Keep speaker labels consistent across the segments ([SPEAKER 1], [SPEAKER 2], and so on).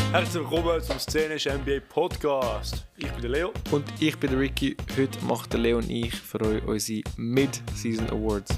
[SPEAKER 1] Herzlich willkommen zum Szenisch NBA Podcast. Ich bin der Leo.
[SPEAKER 2] Und ich bin der Ricky. Heute macht der Leo und ich für euch unsere Mid-Season Awards.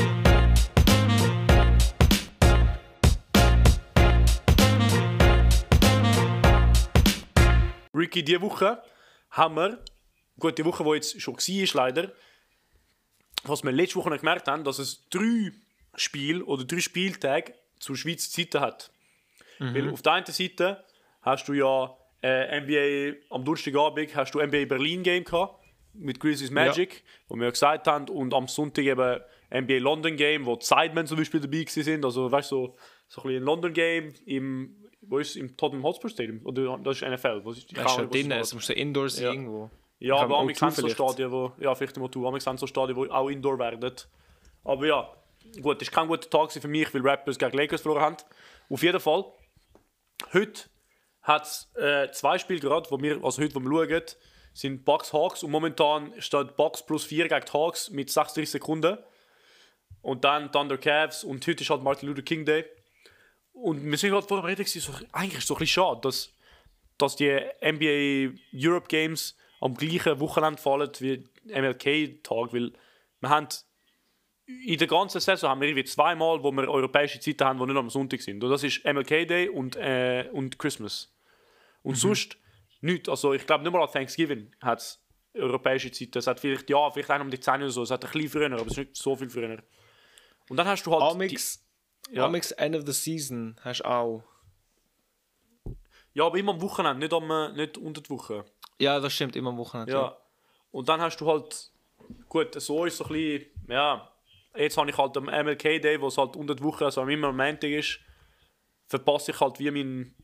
[SPEAKER 1] Ricky, diese Woche haben wir, gut, die Woche, die jetzt schon war, leider, was wir letzte Woche noch gemerkt haben, dass es 3 Spiele oder 3 Spieltage zur Schweizer Seite hat. Weil auf der einen Seite hast du ja NBA am Donnerstagabend hast du NBA Berlin Game gehabt mit Grizzlies Magic, wo wir ja gesagt haben, und am Sonntag eben NBA London Game, wo die Sidemen zum Beispiel dabei waren. Also weißt du, so ein bisschen ein London Game im Tottenham Hotspur Stadium, oder das ist NFL.
[SPEAKER 2] Das ist ja drin, es muss Indoor sein irgendwo.
[SPEAKER 1] Ja, aber am sind so Stadien, wo vielleicht immer du, sind so Stadien, wo auch Indoor werden. Aber ja, gut, das war kein guter Tag für mich, weil Raptors gegen Lakers verloren haben. Auf jeden Fall. Heute hat es 2 Spiele gerade, wo wir schauen, sind Bucks Hawks, und momentan steht Bucks plus 4 gegen die Hawks mit 36 Sekunden. Und dann Thunder Cavs, und heute ist halt Martin Luther King Day. Und wir sind gerade vorher reden, eigentlich ist es so ein bisschen schade, dass die NBA Europe Games am gleichen Wochenende fallen wie MLK-Tag, weil wir haben in der ganzen Saison haben wir irgendwie 2 Mal, wo wir europäische Zeiten haben, die nicht am Sonntag sind. Und das ist MLK Day und Christmas. Und sonst nichts. Also ich glaube nicht mal an Thanksgiving hat es europäische Zeiten. Es hat vielleicht einen um die 10 oder so. Es hat ein bisschen früher, aber es ist nicht so viel früher. Und dann hast du halt...
[SPEAKER 2] Amix End of the Season hast du auch.
[SPEAKER 1] Ja, aber immer am Wochenende, nicht unter der Woche.
[SPEAKER 2] Ja, das stimmt, immer am Wochenende.
[SPEAKER 1] Ja. Und dann hast du halt... Gut, so ist es so ein bisschen... Ja... Jetzt habe ich halt am MLK Day, wo es halt unter der Woche, also immer am Montag ist, verpasse ich halt wie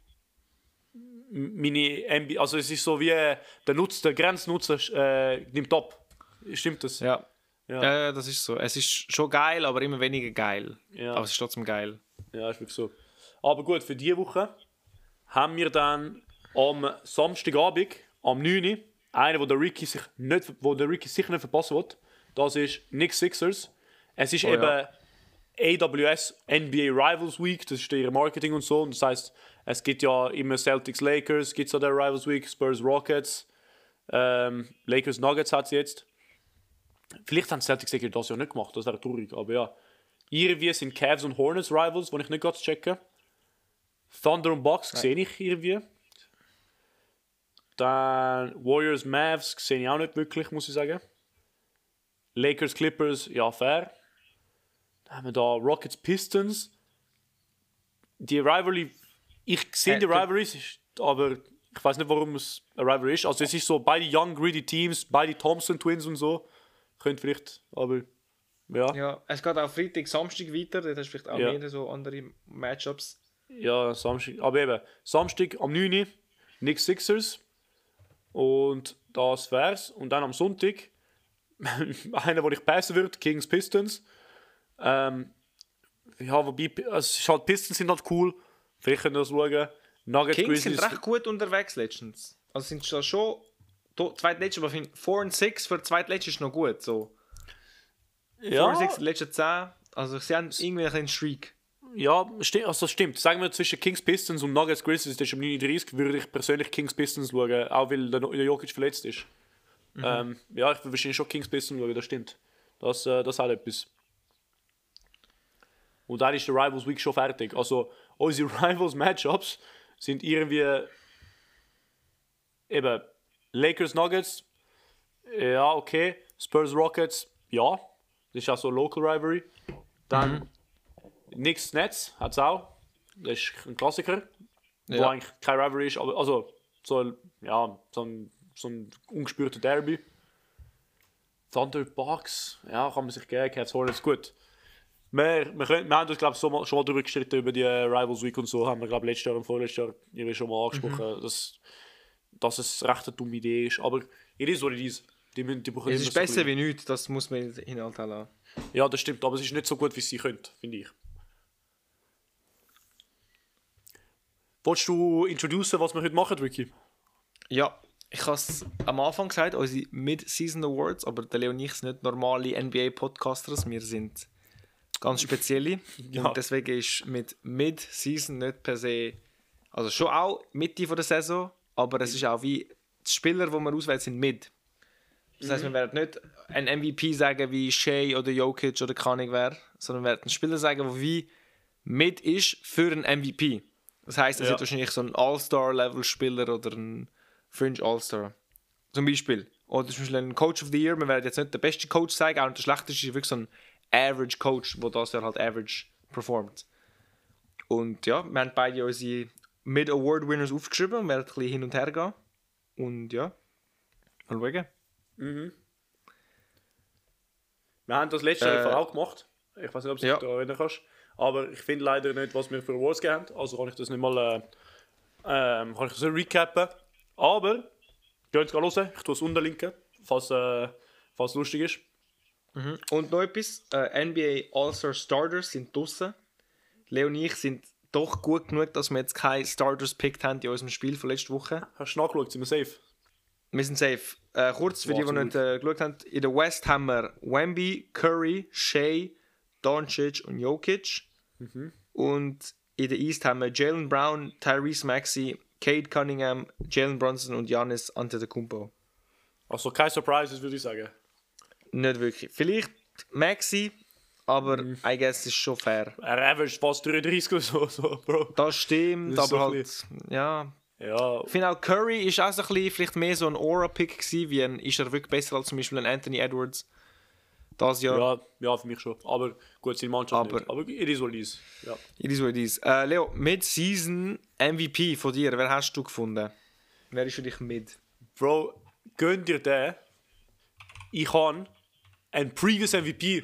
[SPEAKER 1] meine NBA, also es ist so wie der Grenznutzer nimmt ab. Stimmt das?
[SPEAKER 2] Ja. Ja, das ist so. Es ist schon geil, aber immer weniger geil.
[SPEAKER 1] Ja.
[SPEAKER 2] Aber es ist trotzdem geil.
[SPEAKER 1] Ja, ist wirklich so. Aber gut, für diese Woche haben wir dann am Samstagabend, am 9. einen, wo der Ricky sicher nicht verpassen will. Das ist Knicks Sixers. Es ist AWS NBA Rivals Week, das ist ihr Marketing und so. Und das heisst, es gibt ja immer Celtics Lakers, gibt es an der Rivals Week, Spurs Rockets, Lakers Nuggets hat es jetzt. Vielleicht haben Celtics Lakers das ja nicht gemacht, das wäre traurig, aber ja. Irgendwie sind Cavs und Hornets Rivals, die ich nicht ganz checke. Thunder und Bucks sehe ich irgendwie. Dann Warriors Mavs sehe ich auch nicht wirklich, muss ich sagen. Lakers Clippers, ja, fair. Dann haben wir da Rockets Pistons. Die Rivalry, ich sehe die Rivalries, aber ich weiß nicht, warum es eine Rivalry ist. Also es ist so, beide Young, Greedy Teams, beide Thompson Twins und so. Könnte vielleicht, aber ja.
[SPEAKER 2] Ja, es geht auch Freitag, Samstag weiter, da hast du vielleicht auch mehr so andere Matchups.
[SPEAKER 1] Ja, Samstag, aber eben, Samstag am 9. Knicks Sixers. Und das wär's. Und dann am Sonntag, einer, wo ich passen würde, Kings Pistons. Ja, wobei, es ist halt, Pistons sind halt cool. Vielleicht können wir das schauen. Nuggets,
[SPEAKER 2] Kings
[SPEAKER 1] Grizzlies
[SPEAKER 2] sind recht gut unterwegs letztens. Also sind da schon zweitletzte, aber ich finde 4 und 6 für zweitletzte ist noch gut. So.
[SPEAKER 1] Ja.
[SPEAKER 2] 4 und 6 die letzten 10. Also sie haben irgendwie einen Streak.
[SPEAKER 1] Ja, also das stimmt. Sagen wir, zwischen Kings Pistons und Nuggets Grizzlies, das ist um 39, würde ich persönlich Kings Pistons schauen, auch weil der Jokic verletzt ist. Ja, ich würde wahrscheinlich schon Kings Pistons schauen, das stimmt. Das hat etwas. Und dann ist der Rivals Week schon fertig. Also unsere Rivals Matchups sind irgendwie eben Lakers Nuggets, ja, okay. Spurs Rockets, ja. Das ist auch so Local Rivalry. Dann Knicks Nets hat es auch. Das ist ein Klassiker, wo eigentlich kein Rivalry ist, aber also so ein ungespürter Derby. Thunder Bucks, ja, kann man sich geben. Cavs Hornets, gut. Wir haben uns, glaube ich, schon mal darüber gestritten, über die Rivals Week und so. Haben wir, glaube ich, letztes Jahr und vorletztes Jahr schon mal angesprochen, dass es recht eine dumme Idee ist. Aber it is what it is.
[SPEAKER 2] Es ist besser wie nichts, das muss man Inhalt haben.
[SPEAKER 1] Ja, das stimmt, aber es ist nicht so gut, wie sie können, finde ich. Wolltest du introducen, was wir heute machen, Ricky?
[SPEAKER 2] Ja, ich habe es am Anfang gesagt, unsere Mid-Season Awards, aber der Leo und ich sind nicht normale NBA-Podcasters, wir sind ganz spezielle.
[SPEAKER 1] Ja.
[SPEAKER 2] Und deswegen ist mit Mid-Season nicht per se Also schon auch Mitte der Saison, aber es ist auch wie, die Spieler, die man auswählt, sind mit. Das heisst, wir werden nicht einen MVP sagen, wie Shea oder Jokic oder keine wer, sondern wir werden einen Spieler sagen, der wie mit ist für einen MVP. Das heisst, es wird wahrscheinlich so ein All-Star-Level-Spieler oder ein Fringe All-Star. Zum Beispiel. Oder zum Beispiel ein Coach of the Year. Wir werden jetzt nicht den besten Coach sagen, auch nicht der schlechteste, ist wirklich so ein Average Coach, der das Jahr halt average performt. Und ja, wir haben beide unsere Mid-Award-Winners aufgeschrieben und werden ein bisschen hin und her gehen. Und ja, mal schauen.
[SPEAKER 1] Mhm. Wir haben das letzte Jahr auch gemacht. Ich weiß nicht, ob du dich daran erinnern kannst. Aber ich finde leider nicht, was wir für Awards gegeben haben. Also kann ich das nicht mal kann ich das nicht recappen. Aber, geht es hören. Ich tue es unterlinken, falls lustig ist.
[SPEAKER 2] Mhm. Und noch etwas. NBA All-Star Starters sind draussen. Leo und ich sind doch gut genug, dass wir jetzt keine Starters gepickt haben in unserem Spiel von letzter Woche.
[SPEAKER 1] Hast du nachgeschaut? Sind wir safe?
[SPEAKER 2] Wir sind safe. Kurz für die nicht geschaut haben. In der West haben wir Wemby, Curry, Shea, Doncic und Jokic. Mhm. Und in der East haben wir Jaylen Brown, Tyrese Maxey, Cade Cunningham, Jalen Brunson und Giannis Antetokounmpo.
[SPEAKER 1] Also keine Surprises, würde ich sagen.
[SPEAKER 2] Nicht wirklich. Vielleicht Maxey, aber I guess ist schon fair.
[SPEAKER 1] Er averaged fast 33 oder so, Bro.
[SPEAKER 2] Das stimmt, aber so halt, ja. Ich finde auch Curry ist auch so ein bisschen, vielleicht mehr so ein Aura-Pick gewesen, wie ist er wirklich besser als zum Beispiel ein Anthony Edwards das Jahr.
[SPEAKER 1] Ja, für mich schon. Aber gut, seine Mannschaft nicht. Aber it is what it is. Ja.
[SPEAKER 2] It is what it is. Leo, Mid-Season MVP von dir, wer hast du gefunden? Wer ist für dich mit?
[SPEAKER 1] Bro, gönn dir den. Ich habe einen Previous MVP.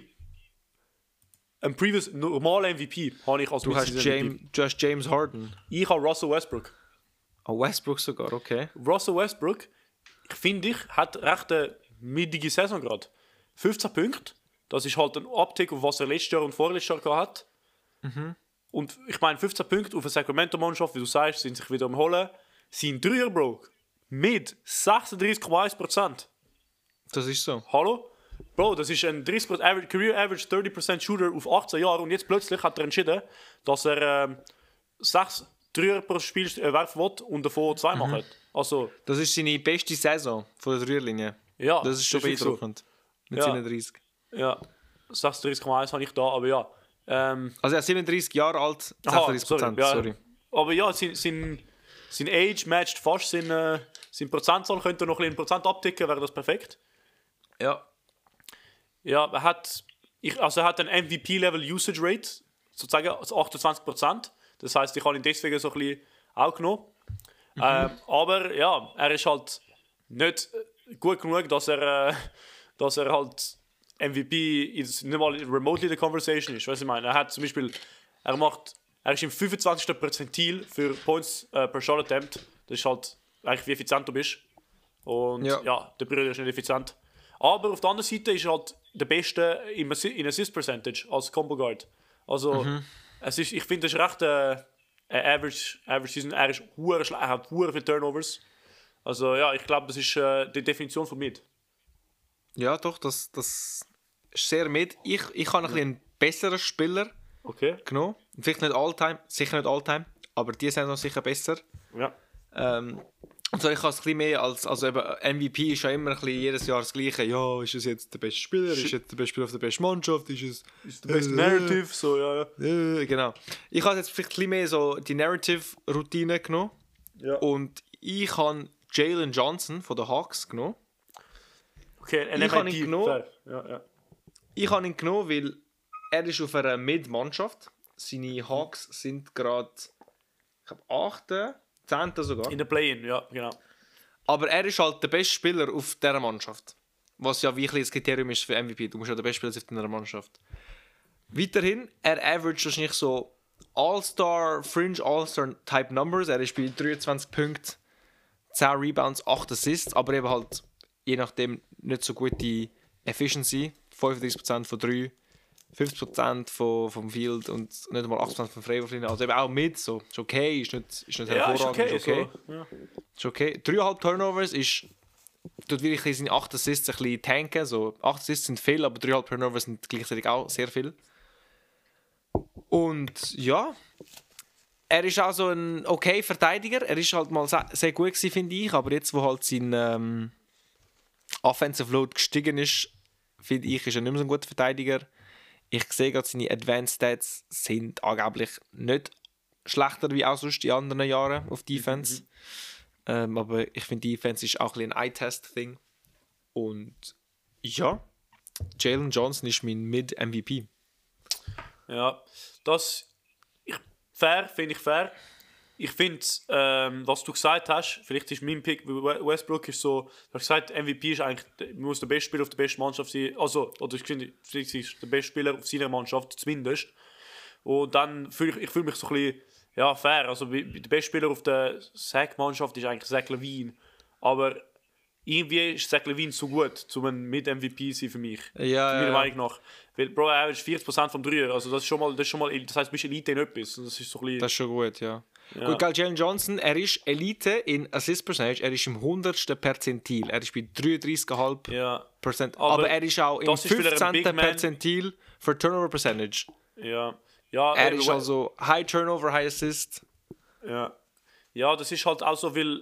[SPEAKER 1] Ein Previous normaler MVP habe ich als
[SPEAKER 2] Du hast James Harden.
[SPEAKER 1] Ich habe Russell Westbrook.
[SPEAKER 2] Oh, Westbrook sogar, okay.
[SPEAKER 1] Russell Westbrook, hat recht eine mittige Saison gerade. 15 Punkte, das ist halt ein Uptick, auf was er letztes Jahr und vorletztes Jahr gehabt hat. Mhm. Und ich meine, 15 Punkte auf eine Sacramento-Mannschaft, wie du sagst, sind sich wieder am Holen. Sein Dreier, Bro, mit 36,1%.
[SPEAKER 2] Das ist so.
[SPEAKER 1] Hallo? Bro, das ist ein 30% Career Average 30% Shooter auf 18 Jahre und jetzt plötzlich hat er entschieden, dass er 6 Dreier pro Spiel werfen will und davon 2 macht. Also,
[SPEAKER 2] das ist seine beste Saison von der Dreierlinie.
[SPEAKER 1] Ja,
[SPEAKER 2] das ist schon beeindruckend. So. Mit 37.
[SPEAKER 1] Ja, 36,1 habe ich da, aber ja.
[SPEAKER 2] Also er ist 37 Jahre alt, 36%. Sorry.
[SPEAKER 1] Aber ja, sein Age matcht fast seine Prozentzahl. Könnte er noch ein bisschen Prozent abticken, wäre das perfekt.
[SPEAKER 2] Ja.
[SPEAKER 1] Ja, er hat einen MVP-Level Usage Rate, sozusagen 28%. Das heisst, ich habe ihn deswegen so ein bisschen auch genommen. Aber ja, er ist halt nicht gut genug, dass er halt MVP nicht mal remotely the conversation ist. Weißt du, ich meine, er hat zum Beispiel, er ist im 25. Perzentil für Points per Shot Attempt. Das ist halt eigentlich, wie effizient du bist. Und ja der Brüder ist nicht effizient. Aber auf der anderen Seite ist er halt der Beste in Assist Percentage als Combo Guard. Also, ich finde, das ist recht Average Season. Er ist er hat viele Turnovers. Also ja, ich glaube, das ist die Definition von mit.
[SPEAKER 2] Ja, doch, das ist sehr mit. Ich habe einen besseren Spieler genommen. Vielleicht nicht All-Time, sicher nicht All-Time, aber die sind noch sicher besser.
[SPEAKER 1] Ja.
[SPEAKER 2] Also ich habe es ein bisschen mehr also eben MVP ist ja immer ein bisschen jedes Jahr das Gleiche. Ja, ist es jetzt der beste Spieler? Ist jetzt der beste Spieler auf der besten Mannschaft? Ist
[SPEAKER 1] der beste Narrative? So, ja.
[SPEAKER 2] Genau. Ich habe jetzt vielleicht ein bisschen mehr so die Narrative-Routine genommen.
[SPEAKER 1] Ja.
[SPEAKER 2] Und ich habe Jalen Johnson von den Hawks genommen.
[SPEAKER 1] Okay,
[SPEAKER 2] ich habe ihn genommen.
[SPEAKER 1] Ja.
[SPEAKER 2] Ich habe ihn genommen, weil er ist auf einer Mid-Mannschaft. Seine Hawks sind gerade, ich glaube, 8., 10. sogar.
[SPEAKER 1] In der Play-In, ja, genau.
[SPEAKER 2] Aber er ist halt der beste Spieler auf dieser Mannschaft. Was ja wirklich das Kriterium ist für MVP. Du musst ja der beste Spieler sein auf deiner Mannschaft. Weiterhin, er average wahrscheinlich so All-Star, Fringe All-Star Type Numbers. Er ist bei 23 Punkten, 10 Rebounds, 8 Assists, aber eben halt je nachdem nicht so gute Efficiency. 35% von 3, 50% vom Field und nicht einmal 80% von Freiwurflinie. Also eben auch mit, so ist okay, ist nicht hervorragend, ist okay.
[SPEAKER 1] So, ja.
[SPEAKER 2] Ist okay. 3,5 Turnovers tut wirklich seine 8 Assists ein bisschen tanken. So, 8 Assists sind viel, aber 3,5 Turnovers sind gleichzeitig auch sehr viel. Und ja, er ist auch so ein okay Verteidiger. Er ist halt mal sehr gut gewesen, finde ich. Aber jetzt, wo halt sein Offensive Load gestiegen ist, finde ich, ist er nicht mehr so ein guter Verteidiger. Ich sehe gerade, seine Advanced Stats sind angeblich nicht schlechter wie auch sonst die anderen Jahre auf Defense. Aber ich finde, Defense ist auch ein Eye-Test-Thing. Und ja, Jalen Johnson ist mein Mid-MVP.
[SPEAKER 1] Ja, das finde ich fair. Ich finde, was du gesagt hast, vielleicht ist mein Pick, Westbrook ist so, du hast gesagt, MVP ist eigentlich, muss der beste Spieler auf der besten Mannschaft sein, also, oder ich finde, vielleicht ist der beste Spieler auf seiner Mannschaft, zumindest. Und dann fühle ich mich so ein bisschen, ja, fair, also der beste Spieler auf der Sack-Mannschaft ist eigentlich Zach LaVine, aber irgendwie ist Zach LaVine so gut, um mit MVP zu sein für mich. Meiner Meinung nach. Weil, Bro, er ist 40% vom Dreier, also das heißt, du bist Elite in etwas. Das ist so ein bisschen...
[SPEAKER 2] Das ist schon gut, ja. Gut, Jalen Johnson, er ist Elite in Assist Percentage, er ist im 100. Perzentil, er ist bei 33,5%. Aber er ist auch im 15. Perzentil für Turnover Percentage.
[SPEAKER 1] Ja.
[SPEAKER 2] Er ist also High Turnover, High Assist.
[SPEAKER 1] Ja, das ist halt auch so, weil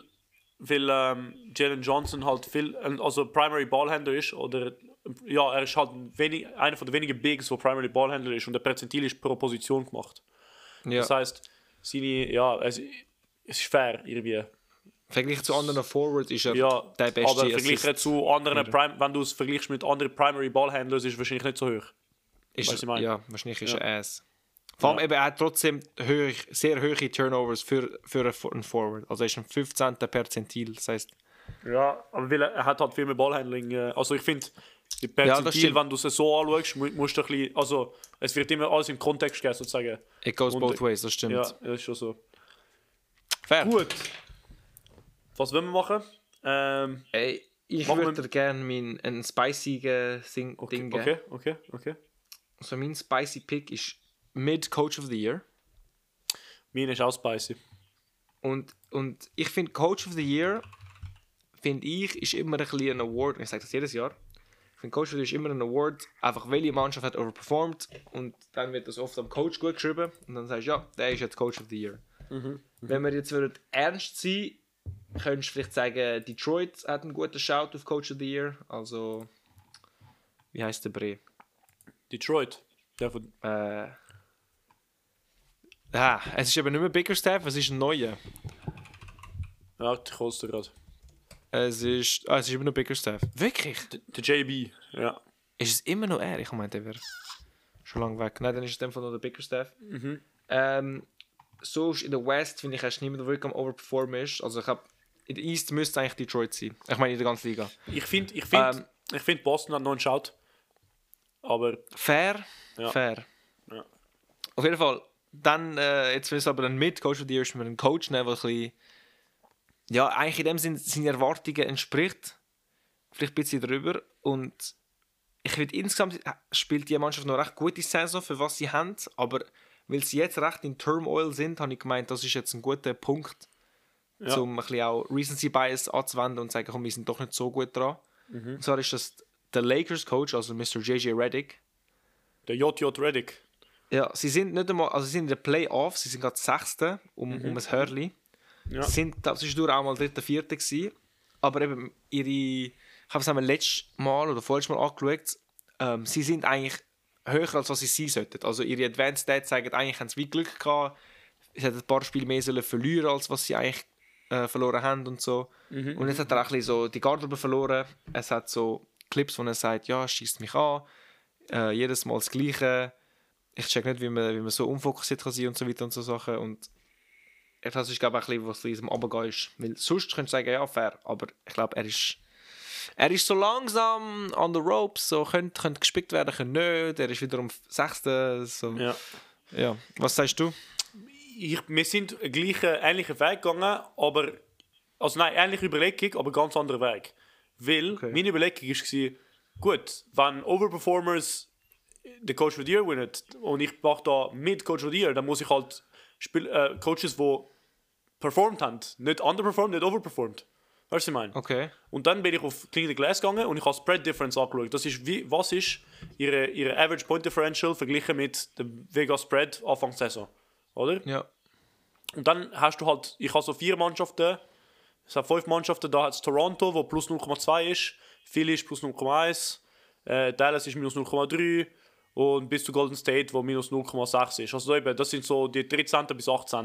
[SPEAKER 1] Jalen Johnson halt also Primary Ballhändler ist, oder ja, er ist halt einer von den wenigen Bigs, der Primary Ballhändler ist und der Perzentil ist pro Position gemacht. Ja. Das heisst, es ist fair irgendwie.
[SPEAKER 2] Vergleich zu anderen Forwards ist er der beste.
[SPEAKER 1] Aber vergleich zu anderen, wenn du es vergleichst mit anderen Primary Ballhändlern, ist es wahrscheinlich nicht so hoch.
[SPEAKER 2] Ja, wahrscheinlich ist er es. Vor allem eben, er hat trotzdem sehr hohe Turnovers für einen Forward. Also er ist im 15. Perzentil, das heisst...
[SPEAKER 1] Ja, aber weil er hat halt viel mehr Ballhandling. Also ich finde, die Perzentil, wenn du es so anschaust, musst du ein bisschen... Also es wird immer alles im Kontext gehen, sozusagen.
[SPEAKER 2] It goes both ways, das stimmt.
[SPEAKER 1] Ja, das ist schon so.
[SPEAKER 2] Fair.
[SPEAKER 1] Gut. Was wollen wir machen?
[SPEAKER 2] Ich würde gerne ein spicy Ding geben.
[SPEAKER 1] Okay.
[SPEAKER 2] Also mein spicy Pick ist Mid-Coach of the Year.
[SPEAKER 1] Meine ist auch spicy.
[SPEAKER 2] Und ich finde, Coach of the Year, ist immer ein bisschen ein Award. Ich sage das jedes Jahr. Ich finde, Coach of the Year ist immer ein Award, einfach welche Mannschaft hat overperformed und dann wird das oft am Coach gut geschrieben und dann sagst du, ja, der ist jetzt Coach of the Year. Wenn wir jetzt ernst sein, könntest du vielleicht sagen, Detroit hat einen guten Shout auf Coach of the Year. Also, wie heisst der Bre?
[SPEAKER 1] Detroit?
[SPEAKER 2] Es ist eben nicht mehr Bickerstaff, es ist ein neuer.
[SPEAKER 1] Ja, ich hol's dir gerade.
[SPEAKER 2] Es ist immer noch Bickerstaff. Wirklich?
[SPEAKER 1] Der JB, ja.
[SPEAKER 2] Ist es immer noch er? Ich meinte, er wäre schon lange weg. Nein, dann ist es dem von noch der Bickerstaff. So in der West finde ich erst niemand, der wirklich am Overperformen ist. Also ich glaube, in der East müsste eigentlich Detroit sein. Ich meine in der ganzen Liga.
[SPEAKER 1] Ich find, Boston hat noch einen Shout. Aber...
[SPEAKER 2] Fair.
[SPEAKER 1] Ja.
[SPEAKER 2] Auf jeden Fall. Dann, jetzt müssen wir aber dann mit Coach of the Year einen Coach nehmen, der ein bisschen, ja, eigentlich in dem Sinne seinen Erwartungen entspricht. Vielleicht ein bisschen drüber. Und ich finde, insgesamt spielt die Mannschaft noch recht gute Saison, für was sie haben. Aber weil sie jetzt recht in Turmoil sind, habe ich gemeint, das ist jetzt ein guter Punkt, um ein bisschen auch Recency Bias anzuwenden und zu sagen, komm, wir sind doch nicht so gut dran. Und zwar ist das der Lakers-Coach, also Mr. J.J. Redick.
[SPEAKER 1] Der J.J. Redick.
[SPEAKER 2] Ja, sie sind nicht einmal, also sie sind in den Playoffs, sie sind gerade 6. um ein Hörli. Ja. Sind zwischendurch auch mal 3., 4. gewesen. Aber eben ich habe es einmal letztes Mal oder vorletztes Mal angeschaut, sie sind eigentlich höher, als was sie sein sollten. Also ihre Advanced Stats sagen, eigentlich haben sie wie Glück gehabt, sie hätten ein paar Spiele mehr verlieren, als was sie eigentlich verloren haben und so. Und jetzt hat er auch ein bisschen so die Garderobe verloren. Es hat so Clips, wo er sagt, ja, schießt mich an, jedes Mal das Gleiche. Ich check nicht, wie man so unfokussiert kann sein und so weiter und so Sachen. Und das ist, glaube ich, ein bisschen, was in diesem Runtergehen ist. Weil sonst könntest du sagen, ja, fair. Aber ich glaube, er ist so langsam on the ropes. So, könnte gespickt werden, könnte nicht. Er ist wieder um 6. So. Ja. Was sagst du?
[SPEAKER 1] Wir sind ähnlichen Weg gegangen, aber... Also nein, ähnliche Überlegung, aber ganz anderer Weg. Weil meine Überlegung war, gut, wenn Overperformers den Coach of the Year gewinnen und ich mache da mit Coach of the Year, dann muss ich halt Coaches, die performt haben, nicht underperformed, nicht overperformed. Weißt du, was ich meine?
[SPEAKER 2] Okay.
[SPEAKER 1] Und dann bin ich auf Clean the Glass gegangen und ich habe Spread Difference angeschaut. Das ist was ist ihre Average Point Differential verglichen mit dem Vegas Spread Anfang Saison, oder?
[SPEAKER 2] Ja.
[SPEAKER 1] Und dann hast du halt, ich habe so 4 Mannschaften, es hat 5 Mannschaften, da hat es Toronto, wo plus 0,2 ist, Philly ist plus 0,1, Dallas ist minus 0,3 und bis zu Golden State, wo minus 0,6 ist. Also eben, das sind so die 13. bis 18.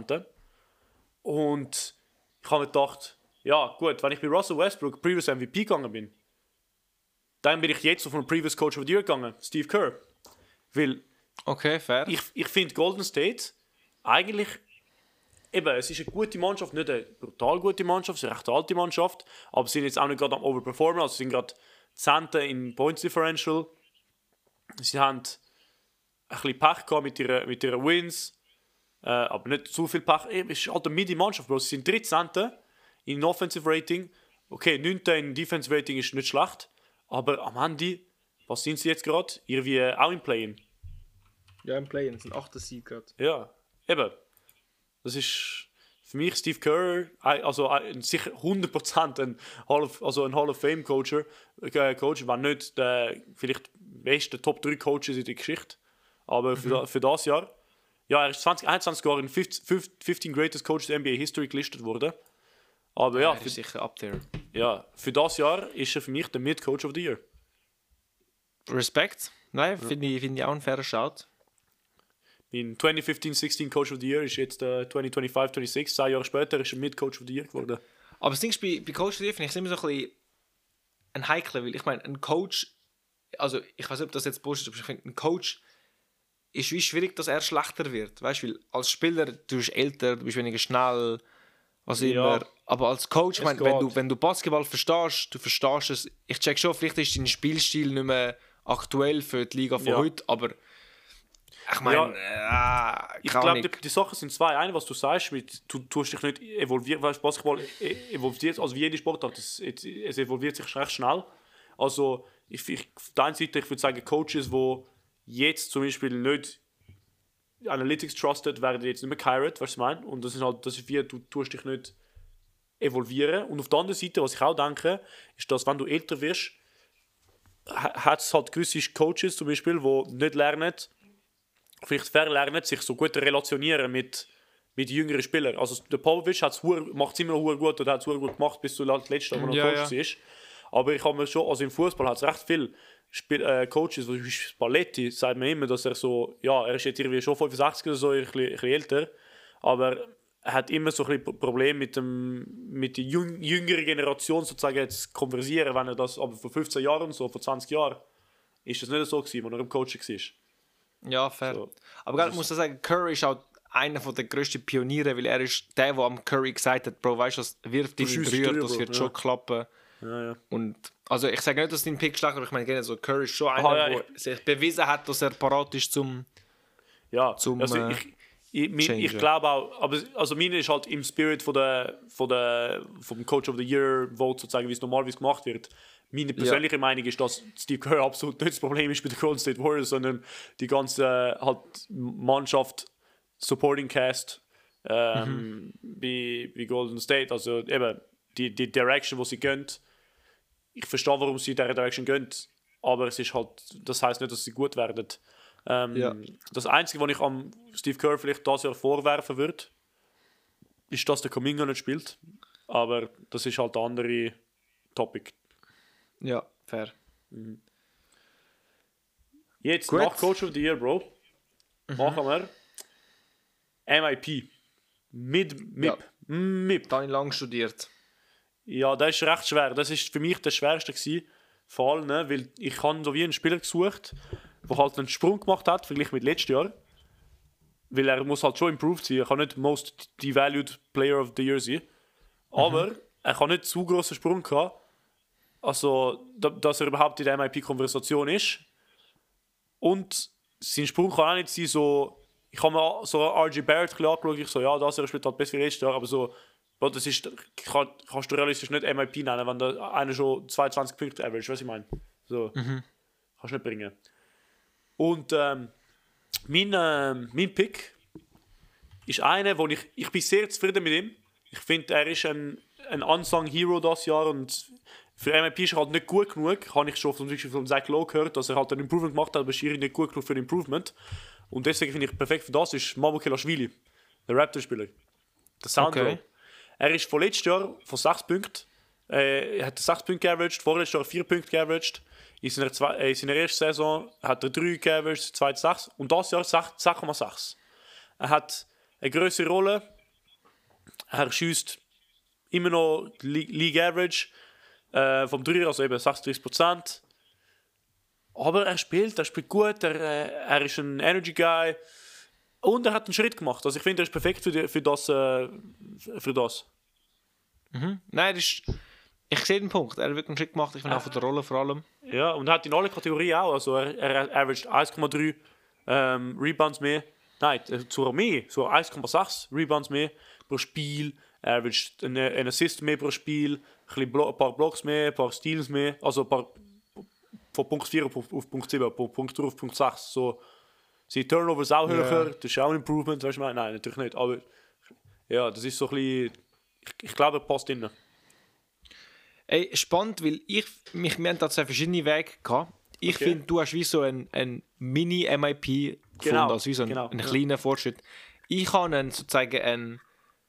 [SPEAKER 1] Und ich habe mir gedacht, ja gut, wenn ich bei Russell Westbrook Previous MVP gegangen bin, dann bin ich jetzt auf einen Previous Coach of the Year gegangen, Steve Kerr. Weil
[SPEAKER 2] Okay, fair.
[SPEAKER 1] ich finde Golden State eigentlich, eben, es ist eine gute Mannschaft, nicht eine brutal gute Mannschaft, es ist eine recht alte Mannschaft, aber sie sind jetzt auch nicht gerade am Overperformen, also sie sind gerade 10. in Points Differential. Sie haben ein bisschen Pech gehabt mit ihren Wins, aber nicht zu viel Pech. Es ist halt eine Midi-Mannschaft, Bro. Sie sind 13. in Offensive Rating. Okay, 9. in Defensive Rating ist nicht schlecht, aber am Ende, was sind sie jetzt gerade? Irgendwie auch im Play-In.
[SPEAKER 2] Ja, im Play-In sind 8. Seed gerade.
[SPEAKER 1] Ja, eben. Das ist für mich Steve Kerr, also sicher 100% ein Hall of Fame Coach, wenn nicht der vielleicht beste Top 3 Coach in der Geschichte. Aber für das Jahr, ja, er ist 2021 sogar in 15 Greatest Coaches der NBA History gelistet worden. Aber ja,
[SPEAKER 2] Er ist sicher up there.
[SPEAKER 1] ja, für das Jahr ist er für mich der Mid-Coach of the Year.
[SPEAKER 2] Respekt. Nein, finde ich auch ein fairer Shout.
[SPEAKER 1] Mein 2015-16 Coach of the Year ist jetzt 2025-26. 2 Jahre später ist er Mid-Coach of the Year geworden.
[SPEAKER 2] Aber das Ding ist, bei Coach of the Year finde ich es immer so ein bisschen ein heikler, weil ich meine, ein Coach, also ich weiß nicht, ob das jetzt Bullshit ist, aber ich finde, ein Coach ist wie schwierig, dass er schlechter wird. Weißt du, weil als Spieler, du bist älter, du bist weniger schnell, was
[SPEAKER 1] Ja.
[SPEAKER 2] immer. Aber als Coach, ich meine,
[SPEAKER 1] geht.
[SPEAKER 2] wenn du Basketball verstehst, du verstehst es. Ich check schon, vielleicht ist dein Spielstil nicht mehr aktuell für die Liga von
[SPEAKER 1] Ja.
[SPEAKER 2] heute, aber ich meine,
[SPEAKER 1] Ich glaube, die Sachen sind zwei. Eine, was du sagst, du tust dich nicht evolvieren, weißt, Basketball evolviert, also wie jede Sportart, es evolviert sich recht schnell. Also, auf der einen Seite, ich würde sagen, Coaches, die jetzt zum Beispiel nicht Analytics trusted, werden jetzt nicht mehr gehired, was ich meine. Und das ist wie, du tust dich nicht evolvieren. Und auf der anderen Seite, was ich auch denke, ist, dass wenn du älter wirst, hat es halt gewisse Coaches zum Beispiel, die nicht lernen, vielleicht verlernen, sich so gut relationieren mit jüngeren Spielern. Also der Popovic macht es immer noch gut oder hat es gut gemacht, bis zu letztes Jahr, wo er Coach ist. Aber ich habe mir schon, also im Fußball hat es recht viele Coaches, wie Spalletti, sagt man immer, dass er so, ja, er ist jetzt irgendwie schon 65 oder so, ein bisschen älter, aber er hat immer so ein bisschen Probleme mit der jüngeren Generation sozusagen jetzt konversieren, wenn er das, aber vor 15 Jahren, so vor 20 Jahren, ist das nicht so gewesen, als er im Coach war.
[SPEAKER 2] Ja, fair.
[SPEAKER 1] So.
[SPEAKER 2] Aber ich muss sagen, Curry ist auch einer der grössten Pioniere, weil er ist der am Curry gesagt hat, Bro, weißt du, das wirft ihn in die Rühr, das wird schon klappen.
[SPEAKER 1] Ja.
[SPEAKER 2] Und, also ich sage nicht, dass dein Pick schlecht ist, aber ich meine, so Curry ist schon einer, der sich bewiesen hat, dass er parat ist zum
[SPEAKER 1] also ich glaube auch, aber also meine ist halt im Spirit vom Coach of the Year Vote sozusagen, wie es normalerweise gemacht wird. Meine persönliche Meinung ist, dass Steve Kerr absolut nicht das Problem ist bei den Golden State Warriors, sondern die ganze halt Mannschaft, Supporting Cast bei Golden State, also eben die Direction, wo sie gehen. Ich verstehe, warum sie in dieser Direction gehen, aber es ist halt, das heisst nicht, dass sie gut werden. Das Einzige, was ich am Steve Kerr vielleicht dieses Jahr vorwerfen würde, ist, dass der Kuminga nicht spielt. Aber das ist halt ein anderes Topic.
[SPEAKER 2] Ja, fair.
[SPEAKER 1] Jetzt,
[SPEAKER 2] Gut.
[SPEAKER 1] nach Coach of the Year, Bro, machen wir MIP. MIP.
[SPEAKER 2] Da habe ich lange studiert.
[SPEAKER 1] Ja, das ist recht schwer. Das ist für mich das Schwerste gewesen, vor allem, ne? Weil ich habe so wie einen Spieler gesucht, der halt einen Sprung gemacht hat, verglichen mit letztes Jahr. Weil er muss halt schon improved sein. Er kann nicht Most Devalued Player of the Year sein. Aber er kann nicht zu grossen Sprung haben, also, dass er überhaupt in der MIP-Konversation ist. Und sein Sprung kann auch nicht sein, so... Ich habe mir so RJ Barrett ein bisschen angeschaut, ich so, ja, er spielt halt besser wie letztes Jahr, aber so... Bro, das ist, kannst du realistisch nicht MIP nennen, wenn da einer schon 22 Punkte average, was ich meine. So, kannst du nicht bringen. Und mein Pick ist einer, wo ich bin sehr zufrieden mit ihm. Ich finde, er ist ein Unsung Hero dieses Jahr und für MIP ist er halt nicht gut genug. Habe ich schon zum Beispiel von Zach Lowe gehört, dass er halt ein Improvement gemacht hat, aber ist nicht gut genug für ein Improvement. Und deswegen finde ich perfekt für das ist Mamoukelashvili, der Raptor-Spieler. Der Sandro.
[SPEAKER 2] Okay.
[SPEAKER 1] Er ist von letztes Jahr von 6 Punkten. Er hat 6 Punkte geaveraged, vorletztes Jahr 4 Punkte geaveraged. In seiner ersten Saison hat er 3 geaveraged, zweite 6 und das Jahr 6,6. Er hat eine größere Rolle. Er schießt immer noch League Average vom Dreier, also eben 36%. Aber er spielt gut, er ist ein Energy Guy und er hat einen Schritt gemacht. Also ich finde, er ist perfekt für das.
[SPEAKER 2] Nein, ich sehe den Punkt. Er hat wirklich einen Schritt gemacht. Ich finde auch von der Rolle vor allem.
[SPEAKER 1] Ja, und er hat in allen Kategorien auch. Also er averaged 1,3 Rebounds mehr. Nein, sogar mehr. So 1,6 Rebounds mehr pro Spiel. Er averaged einen Assist mehr pro Spiel. Ein paar Blocks mehr, ein paar Steals mehr. Also ein paar von Punkt 4 auf Punkt 7, von Punkt 3 auf Punkt 6. So, sind Turnovers auch höher. Das ist auch ein Improvement. Weißt du, nein, natürlich nicht. Aber ja, das ist so ein bisschen... Ich glaube, er passt rein.
[SPEAKER 2] Ey, spannend, weil wir haben da 2 verschiedene Wege gehabt. Ich finde, du hast wie so ein Mini-MIP gefunden, also wie so einen kleinen Fortschritt. Ich habe sozusagen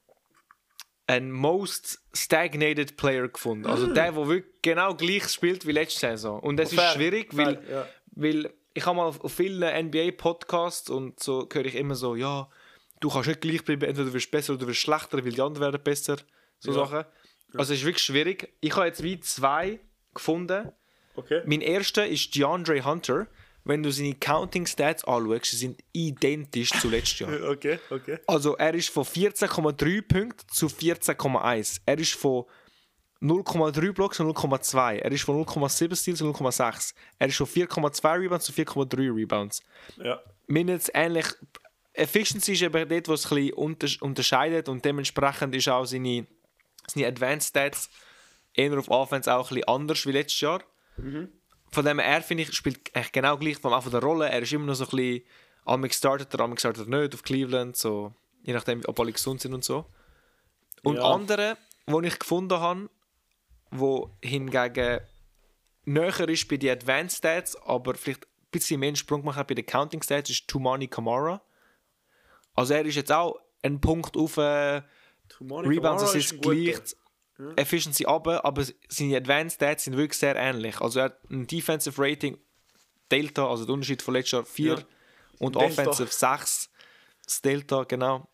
[SPEAKER 2] einen Most Stagnated Player gefunden. Also der wirklich genau gleich spielt wie letzte Saison. Und das ist schwierig, weil ich habe mal auf vielen NBA-Podcasts und so höre ich immer so, ja, du kannst nicht gleich bleiben, entweder du wirst besser oder du wirst schlechter, weil die anderen werden besser. So Sachen. Also es ist wirklich schwierig. Ich habe jetzt wie 2 gefunden.
[SPEAKER 1] Okay.
[SPEAKER 2] Mein erster ist DeAndre Hunter. Wenn du seine Counting-Stats anschaust, sie sind identisch zu letztes Jahr.
[SPEAKER 1] Okay.
[SPEAKER 2] Also er ist von 14,3 Punkten zu 14,1. Er ist von 0,3 Blocks zu 0,2. Er ist von 0,7 Steals zu 0,6. Er ist von 4,2 Rebounds zu 4,3 Rebounds.
[SPEAKER 1] Ja.
[SPEAKER 2] Wir haben jetzt ähnlich... Efficiency ist eben dort, wo es ein bisschen unterscheidet und dementsprechend ist auch seine Advanced Stats eher auf Offense auch ein bisschen anders wie letztes Jahr. Von dem her, finde ich, spielt echt genau gleich von der Rolle. Er ist immer noch so ein bisschen einmal startet er nicht auf Cleveland, so, je nachdem, ob alle gesund sind und so. Und andere, die ich gefunden habe, wo hingegen näher ist bei den Advanced Stats, aber vielleicht ein bisschen mehr Sprung gemacht hat bei den Counting Stats, ist Toumani Camara. Also er ist jetzt auch ein Punkt auf Rebounds, das ist gleich Efficiency runter, aber seine Advanced Stats sind wirklich sehr ähnlich. Also er hat ein Defensive Rating Delta, also der Unterschied von letztes Jahr 4 und Offensive 6. Das Delta, genau.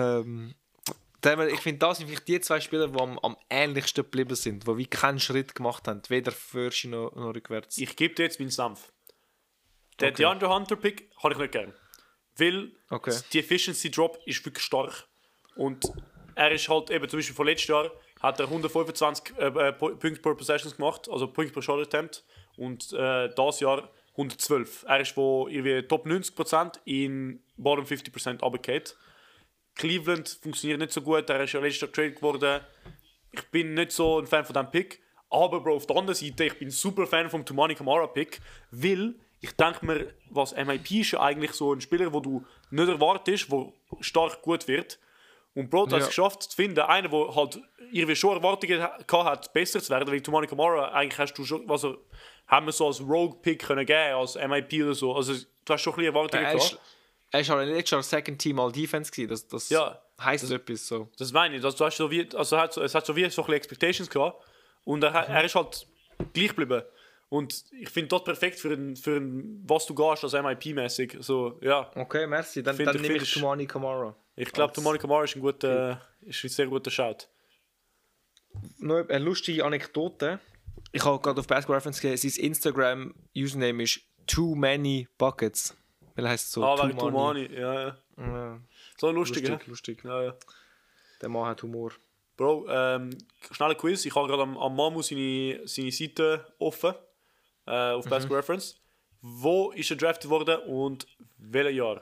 [SPEAKER 2] Ich finde, das sind vielleicht die 2 Spieler, die am ähnlichsten geblieben sind, die wie keinen Schritt gemacht haben, weder vorwärts noch rückwärts.
[SPEAKER 1] Ich gebe dir jetzt meinen Senf. Der DeAndre Hunter-Pick habe ich nicht gern. Weil die Efficiency Drop ist wirklich stark. Und er ist halt eben, zum Beispiel von letztes Jahr, hat er 125 Punkte per Possessions gemacht, also Punkte per Shot Attempt. Und das Jahr 112. Er ist von irgendwie Top 90% in Bottom 50% runtergefallen. Cleveland funktioniert nicht so gut, er ist ja letztes Jahr getradet geworden. Ich bin nicht so ein Fan von diesem Pick. Aber Bro, auf der anderen Seite, ich bin super Fan vom Toumani Camara Pick, weil ich denke mir, was MIP ist ja eigentlich so ein Spieler, wo du nicht erwartest, der stark gut wird. Und Bro, du hast es geschafft zu finden, einen, der halt irgendwie schon Erwartungen hat, besser zu werden, weil Toumani Camara, eigentlich hast du schon, also haben wir so als Rogue-Pick können geben, als MIP oder so. Also du hast schon ein bisschen Erwartungen gehabt.
[SPEAKER 2] Er war letztes Jahr Second Team All-Defense gewesen, das heisst etwas so. Das
[SPEAKER 1] meine ich, du hast so wie, also es hat so wie so ein bisschen Expectations gehabt und er ist halt gleich geblieben. Und ich finde das perfekt für ein was du gehst als MIP-mäßig. So, ja. Okay,
[SPEAKER 2] merci. Dann nehme ich Toumani Camara.
[SPEAKER 1] Ich glaube, Toumani Camara ist ein sehr guter Shout.
[SPEAKER 2] Noch eine lustige Anekdote. Ich habe gerade auf Basketball Reference gesehen, sein Instagram-Username ist Too Many Buckets. Weil er heisst so
[SPEAKER 1] Toumani. Ja. So lustig. Ja.
[SPEAKER 2] Der Mann hat Humor.
[SPEAKER 1] Bro, schneller Quiz. Ich habe gerade am Mamu seine Seite offen. Auf Basketball Reference. Wo ist er drafted worden und welches Jahr?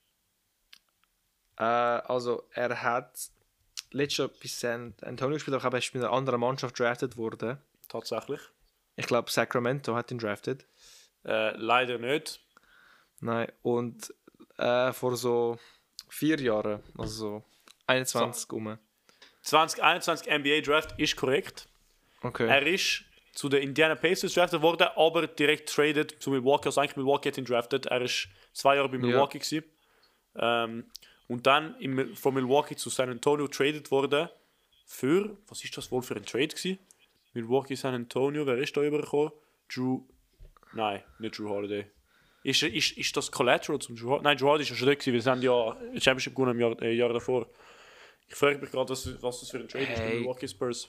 [SPEAKER 2] Also, er hat letztes Jahr bei San Antonio gespielt, aber er ist bei einer anderen Mannschaft drafted worden.
[SPEAKER 1] Tatsächlich.
[SPEAKER 2] Ich glaube, Sacramento hat ihn drafted.
[SPEAKER 1] Leider nicht.
[SPEAKER 2] Nein, und vor so 4 Jahren, also so 21 um.
[SPEAKER 1] 2021 NBA Draft ist korrekt.
[SPEAKER 2] Okay.
[SPEAKER 1] Er ist zu den Indiana Pacers drafted worden, aber direkt traded zu Milwaukee. Also eigentlich Milwaukee hat ihn drafted. Er ist 2 Jahre bei Milwaukee gewesen. und dann von Milwaukee zu San Antonio traded wurde für, was ist das wohl für ein Trade gewesen? Milwaukee, San Antonio, wer ist da übergekommen? Nein, nicht Drew Holiday. Ist das Collateral zum Drew Holiday? Nein, Drew Holiday ist ja schon da gewesen, wir sind ja Championship gewonnen im Jahr davor. Ich frage mich gerade, was das für ein Trade ist mit Milwaukee Spurs.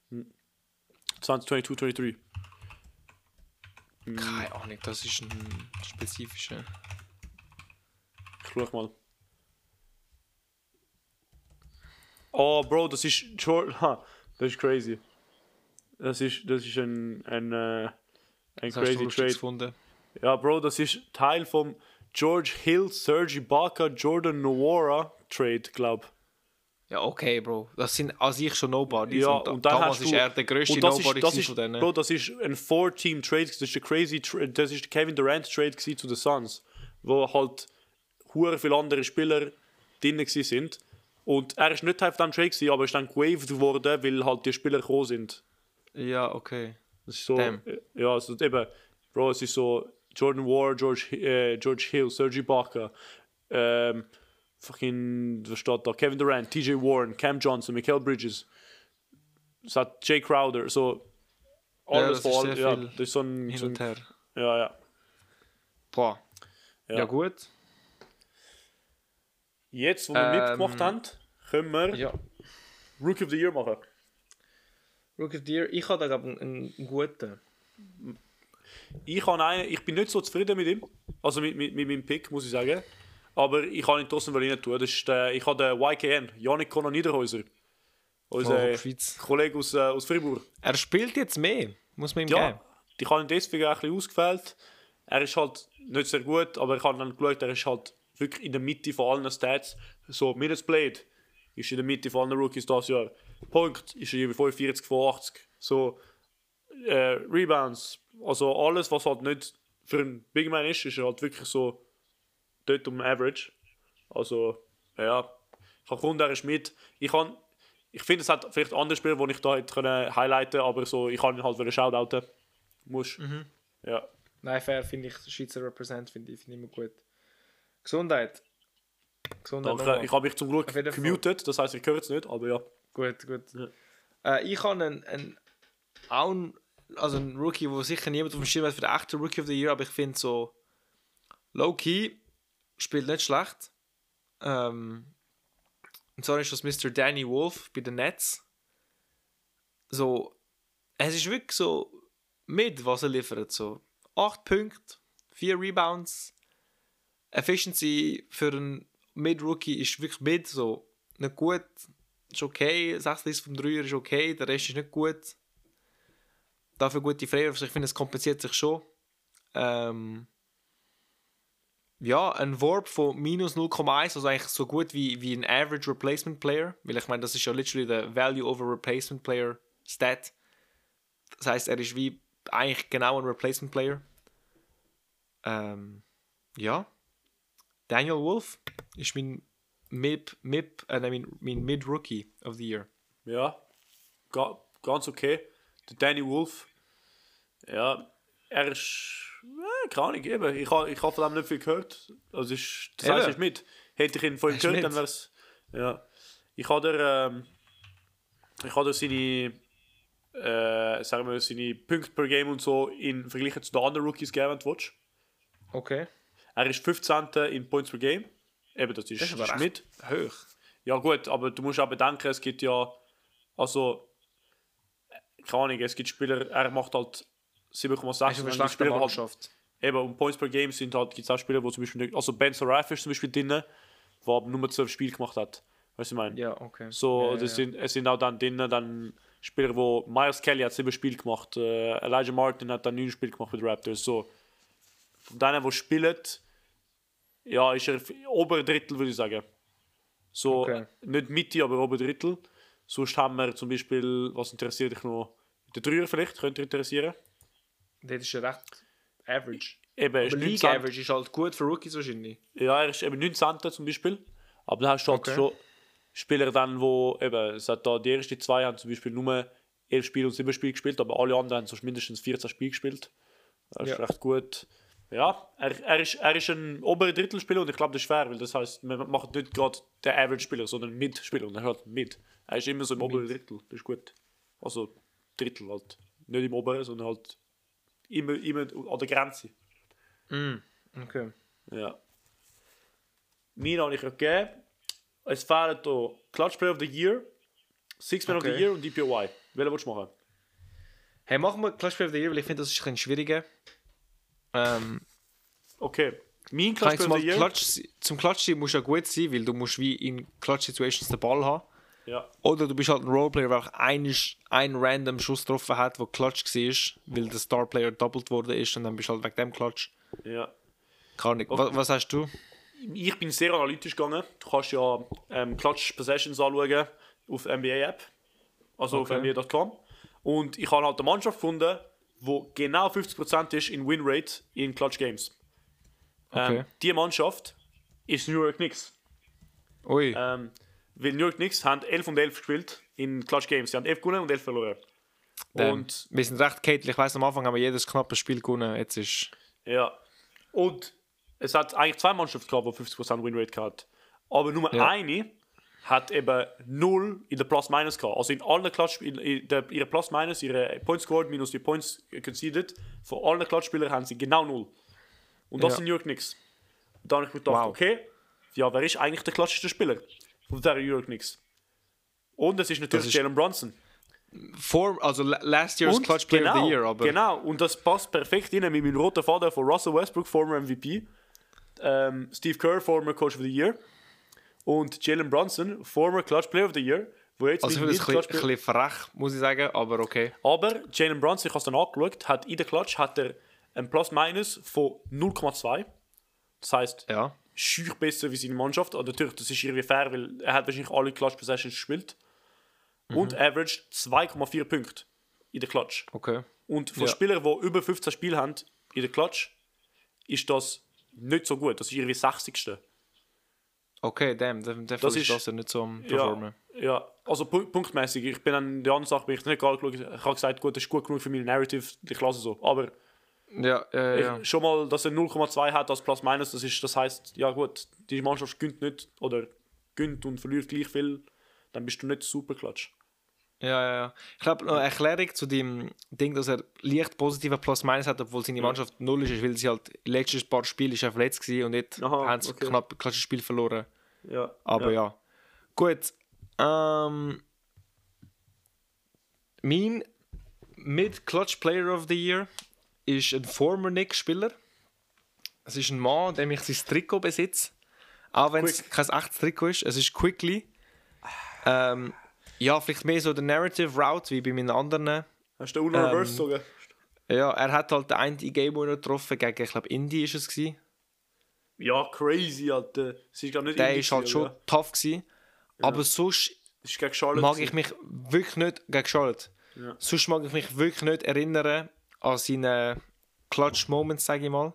[SPEAKER 1] 2022-23.
[SPEAKER 2] Keine Ahnung, das ist ein spezifischer.
[SPEAKER 1] Ich schau mal. Oh, Bro, das ist das ist crazy. Das ist ein crazy Trade.
[SPEAKER 2] Gefunden?
[SPEAKER 1] Ja, Bro, das ist Teil vom George Hill, Serge Ibaka, Jordan Nwora Trade, glaub.
[SPEAKER 2] Ja, okay, Bro. Das sind an sich schon Nobodies.
[SPEAKER 1] Ja,
[SPEAKER 2] und dann damals ist er der grösste Nobody von denen.
[SPEAKER 1] Bro, das ist ein 4-Team-Trade. Das ist das ist der Kevin Durant Trade zu den Suns, wo halt hure viele andere Spieler drin sind. Und er ist nicht Teil von diesem Trade gewesen, aber ist dann gewaved worden, weil halt die Spieler gekommen sind.
[SPEAKER 2] Ja, okay.
[SPEAKER 1] Das ist so, ja, also eben, Bro, es ist so Jordan Ward, George Hill, Serge Ibaka, was steht da? Kevin Durant, TJ Warren, Cam Johnson, Mikal Bridges, es hat Jay Crowder, so alles voll. Ja, das ist so ein
[SPEAKER 2] hin und her.
[SPEAKER 1] Ja.
[SPEAKER 2] Boah. Ja, gut.
[SPEAKER 1] Jetzt, wo wir mitgemacht haben, können wir Rookie of the Year machen.
[SPEAKER 2] Rookie of the Year, ich habe da glaube einen guten.
[SPEAKER 1] Ich bin nicht so zufrieden mit ihm, also mit meinem Pick, muss ich sagen. Aber ich kann ihn trotzdem rein tun. Das ist ich habe den YKN, Yannick Conor Niederhäuser. Unser Kollege aus Fribourg.
[SPEAKER 2] Er spielt jetzt mehr, muss man ihm
[SPEAKER 1] geben.
[SPEAKER 2] Ja,
[SPEAKER 1] ich habe ihn deswegen auch ein bisschen ausgefällt. Er ist halt nicht sehr gut, aber ich habe dann geschaut, er ist halt wirklich in der Mitte von allen Stats. So, Minutes played ist in der Mitte von allen Rookies dieses Jahr. Punkt ist er 45 von 80. So, Rebounds, also alles, was halt nicht für einen Big Man ist halt wirklich so dort um Average. Also, ja, ich habe gefunden, er ist mit. Ich finde, es hat vielleicht andere Spieler, die ich da hätte highlighten können, aber so, ich kann ihn halt shoutouten. Ja.
[SPEAKER 2] Nein, fair, finde ich, Schweizer Represent finde ich immer gut. Gesundheit.
[SPEAKER 1] Danke. Ich habe mich zum Glück gemutet, das heisst, ich höre es nicht, aber ja.
[SPEAKER 2] Gut. Ja. Ich habe einen Rookie, der sicher niemand auf dem Schirm hat für den echten Rookie of the Year, aber ich finde so low-key spielt nicht schlecht. Und zwar ist das Mr. Danny Wolf bei den Nets. So, es ist wirklich so mit, was er liefert. So 8 Punkte, 4 Rebounds. Efficiency für einen Mid-Rookie ist wirklich mit, so nicht gut, ist okay. 36 vom Dreier ist okay, der Rest ist nicht gut. Dafür gute Freiwürfe, ich finde, es kompensiert sich schon. Ja, ein Warp von minus 0,1, also eigentlich so gut wie ein Average Replacement Player, weil ich meine, das ist ja literally der Value over Replacement Player Stat. Das heisst, er ist wie eigentlich genau ein Replacement Player. Ja. Daniel Wolf ist mein Mid-Rookie of the Year.
[SPEAKER 1] Ja, ganz okay. Der Danny Wolf, ja, er ist, keine Ahnung, eben. Ich habe von dem nicht viel gehört. Also das heißt, er ist mit. Hätte ich ihn vorhin gehört, dann wäre es, ja. Ich habe seine Punkte per Game und so in Vergleich zu den anderen Rookies gegeben, wenn du willst.
[SPEAKER 2] Okay.
[SPEAKER 1] Er ist 15. in Points per Game. Eben, das ist mit.
[SPEAKER 2] Hoch.
[SPEAKER 1] Ja gut, aber du musst auch bedenken, es gibt ja, also, keine Ahnung, es gibt Spieler, er macht halt 7,6
[SPEAKER 2] Spieler Mannschaft.
[SPEAKER 1] Eben, und Points per Game gibt es auch Spieler, wo zum Beispiel nicht, also Ben Saraf ist zum Beispiel drin, der aber nur 12 Spiele gemacht hat. Weißt du, was ich meine?
[SPEAKER 2] Ja, okay.
[SPEAKER 1] So,
[SPEAKER 2] ja.
[SPEAKER 1] Es sind auch dann drin, dann Spieler, wo Miles Kelly hat 7 Spiele gemacht, Elijah Martin hat dann 9 Spiele gemacht mit Raptors. So, von denen, die spielen, ja, ist er obere Drittel, würde ich sagen. So, okay. Nicht Mitte, aber obere Drittel. Sonst haben wir zum Beispiel, was interessiert dich noch, der Dreier vielleicht, könnte interessieren.
[SPEAKER 2] Das ist ja recht average.
[SPEAKER 1] Eben,
[SPEAKER 2] aber League Average ist halt gut für Rookies wahrscheinlich.
[SPEAKER 1] Ja, er ist eben 19. zum Beispiel. Aber da hast du halt schon Spieler dann, wo eben, es hat da die ersten 2 haben zum Beispiel nur 11 Spiele und 7 Spiele gespielt, aber alle anderen haben so mindestens 14 Spiele gespielt. Das ist recht gut. Ja, er ist ein oberer Drittelspieler und ich glaube, das ist fair, weil das heisst, man macht nicht gerade den Average-Spieler, sondern einen Mid-Spieler und er hat Mid. Er ist immer so im oberen Drittel, das ist gut. Also Drittel halt. Nicht im oberen, sondern halt immer an der Grenze.
[SPEAKER 2] Okay.
[SPEAKER 1] Ja. Mir habe ich ja gegeben. Es fehlen hier Clutch Player of the Year, Six Man of the Year und DPOY. Welchen willst du machen?
[SPEAKER 2] Hey, machen wir Clutch Player of the Year, weil ich finde, das ist ein bisschen schwieriger.
[SPEAKER 1] Okay. Mein Clutch Player of the Year.
[SPEAKER 2] Zum Clutch musst du ja gut sein, weil du musst wie in Clutch Situations den Ball haben.
[SPEAKER 1] Ja.
[SPEAKER 2] Oder du bist halt ein Roleplayer, der einen random Schuss getroffen hat, der Clutch war, weil der Starplayer doppelt worden ist und dann bist du halt wegen dem Clutch.
[SPEAKER 1] Ja.
[SPEAKER 2] Kann ich.
[SPEAKER 1] Okay.
[SPEAKER 2] Was hast du?
[SPEAKER 1] Ich bin sehr analytisch gegangen. Du kannst ja Clutch Possessions anschauen auf NBA-App. Also auf NBA.com. Und ich habe halt eine Mannschaft gefunden, die genau 50% ist in Winrate in Clutch Games. Die Mannschaft ist New York Knicks.
[SPEAKER 2] Ui.
[SPEAKER 1] Weil New York Knicks haben 11 und 11 gespielt in Clutch Games. Sie haben 11 gewonnen und 11 verloren. Und
[SPEAKER 2] wir sind recht kältlich. Ich weiss, am Anfang haben wir jedes knappe Spiel gewonnen. Jetzt ist...
[SPEAKER 1] Ja. Und es hat eigentlich zwei Mannschaften gehabt, die 50% Winrate hatten. Aber nur eine hat eben 0 in der Plus-Minus gehabt. Also in allen Clutch-Spielen, ihre Plus-Minus, ihre Points scored minus die Points conceded, von allen Clutch-Spielern haben sie genau 0. Und das sind New York Knicks. Und dann habe ich mir gedacht, okay, ja, wer ist eigentlich der klassischste Spieler von der New York Knicks? Und es ist natürlich Jalen Brunson.
[SPEAKER 2] Also last year's Clutch Player of the Year, aber...
[SPEAKER 1] Genau, und das passt perfekt rein mit meinem roten Faden von Russell Westbrook, former MVP, Steve Kerr, former Coach of the Year und Jalen Brunson, former Clutch Player of the Year. Wo jetzt
[SPEAKER 2] also ich finde es ein bisschen frech, muss ich sagen, aber okay.
[SPEAKER 1] Aber Jalen Brunson, ich habe es dann angeschaut, hat in der Clutch hat er ein Plus-Minus von 0,2. Das heisst, schüch besser wie seine Mannschaft. Und natürlich, das ist irgendwie fair, weil er hat wahrscheinlich alle Clutch-Possessions gespielt. Und averaged 2,4 Punkte in der Clutch.
[SPEAKER 2] Okay.
[SPEAKER 1] Und für Spieler, die über 15 Spiele haben in der Clutch, ist das nicht so gut. Das ist irgendwie 60.
[SPEAKER 2] Okay, damn, dann ist das ja nicht so am Performen.
[SPEAKER 1] Ja, also punktmäßig. Ich bin an die andere Sache bin ich nicht gerade geschaut. Ich habe gesagt, gut, das ist gut genug für meine Narrative, ich lasse so. Aber schon mal, dass er 0,2 hat als Plus-Minus, das heisst, ja gut, die Mannschaft gönnt nicht oder gönnt und verliert gleich viel, dann bist du nicht super Clutch.
[SPEAKER 2] Ja. Ich glaube, eine Erklärung zu dem Ding, dass er leicht positive Plus-Minus hat, obwohl seine Mannschaft 0 ist, weil sie halt in den letzten paar Spielen ist verletzt war und nicht haben sie knapp ein klassisches Spiel verloren.
[SPEAKER 1] Ja.
[SPEAKER 2] Aber ja. Gut. Mein Mid-Clutch Player of the Year ist ein former Knicks-Spieler. Es ist ein Mann, der ich sein Trikot besitzt. Auch wenn es kein echtes Trikot ist. Es ist Quickly. Ja, vielleicht mehr so der Narrative Route wie bei meinen anderen.
[SPEAKER 1] Hast du den Uno-Reverse sogar?
[SPEAKER 2] Ja, er hat halt den einen Game-Winner getroffen gegen, ich glaube, Indy ist es gewesen.
[SPEAKER 1] Ja, crazy, Alter.
[SPEAKER 2] Der ist halt schon tough gewesen. Ja. Aber sonst
[SPEAKER 1] ist gegen Charlotte
[SPEAKER 2] mag ich mich wirklich nicht gegen Charlotte. Ja. Sonst mag ich mich wirklich nicht erinnern an seine Clutch Moments, sage ich mal.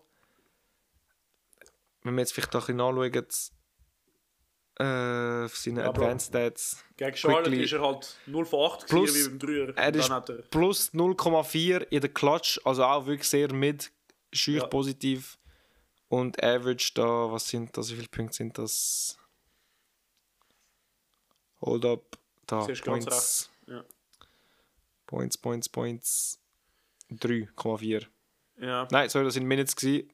[SPEAKER 2] Wenn wir jetzt vielleicht auch ein bisschen anschauen, seine Advanced Stats.
[SPEAKER 1] Gegen Charlotte ist er halt 0 von 8 plus, wie beim Dreier.
[SPEAKER 2] Er ist plus 0,4 in der Clutch, also auch wirklich sehr schüch positiv. Und Average da, was sind das? Wie viele Punkte sind das? Hold up. Da, Points.
[SPEAKER 1] Ja.
[SPEAKER 2] Points. 3,4.
[SPEAKER 1] Ja.
[SPEAKER 2] Nein, sorry, das sind Minutes gewesen.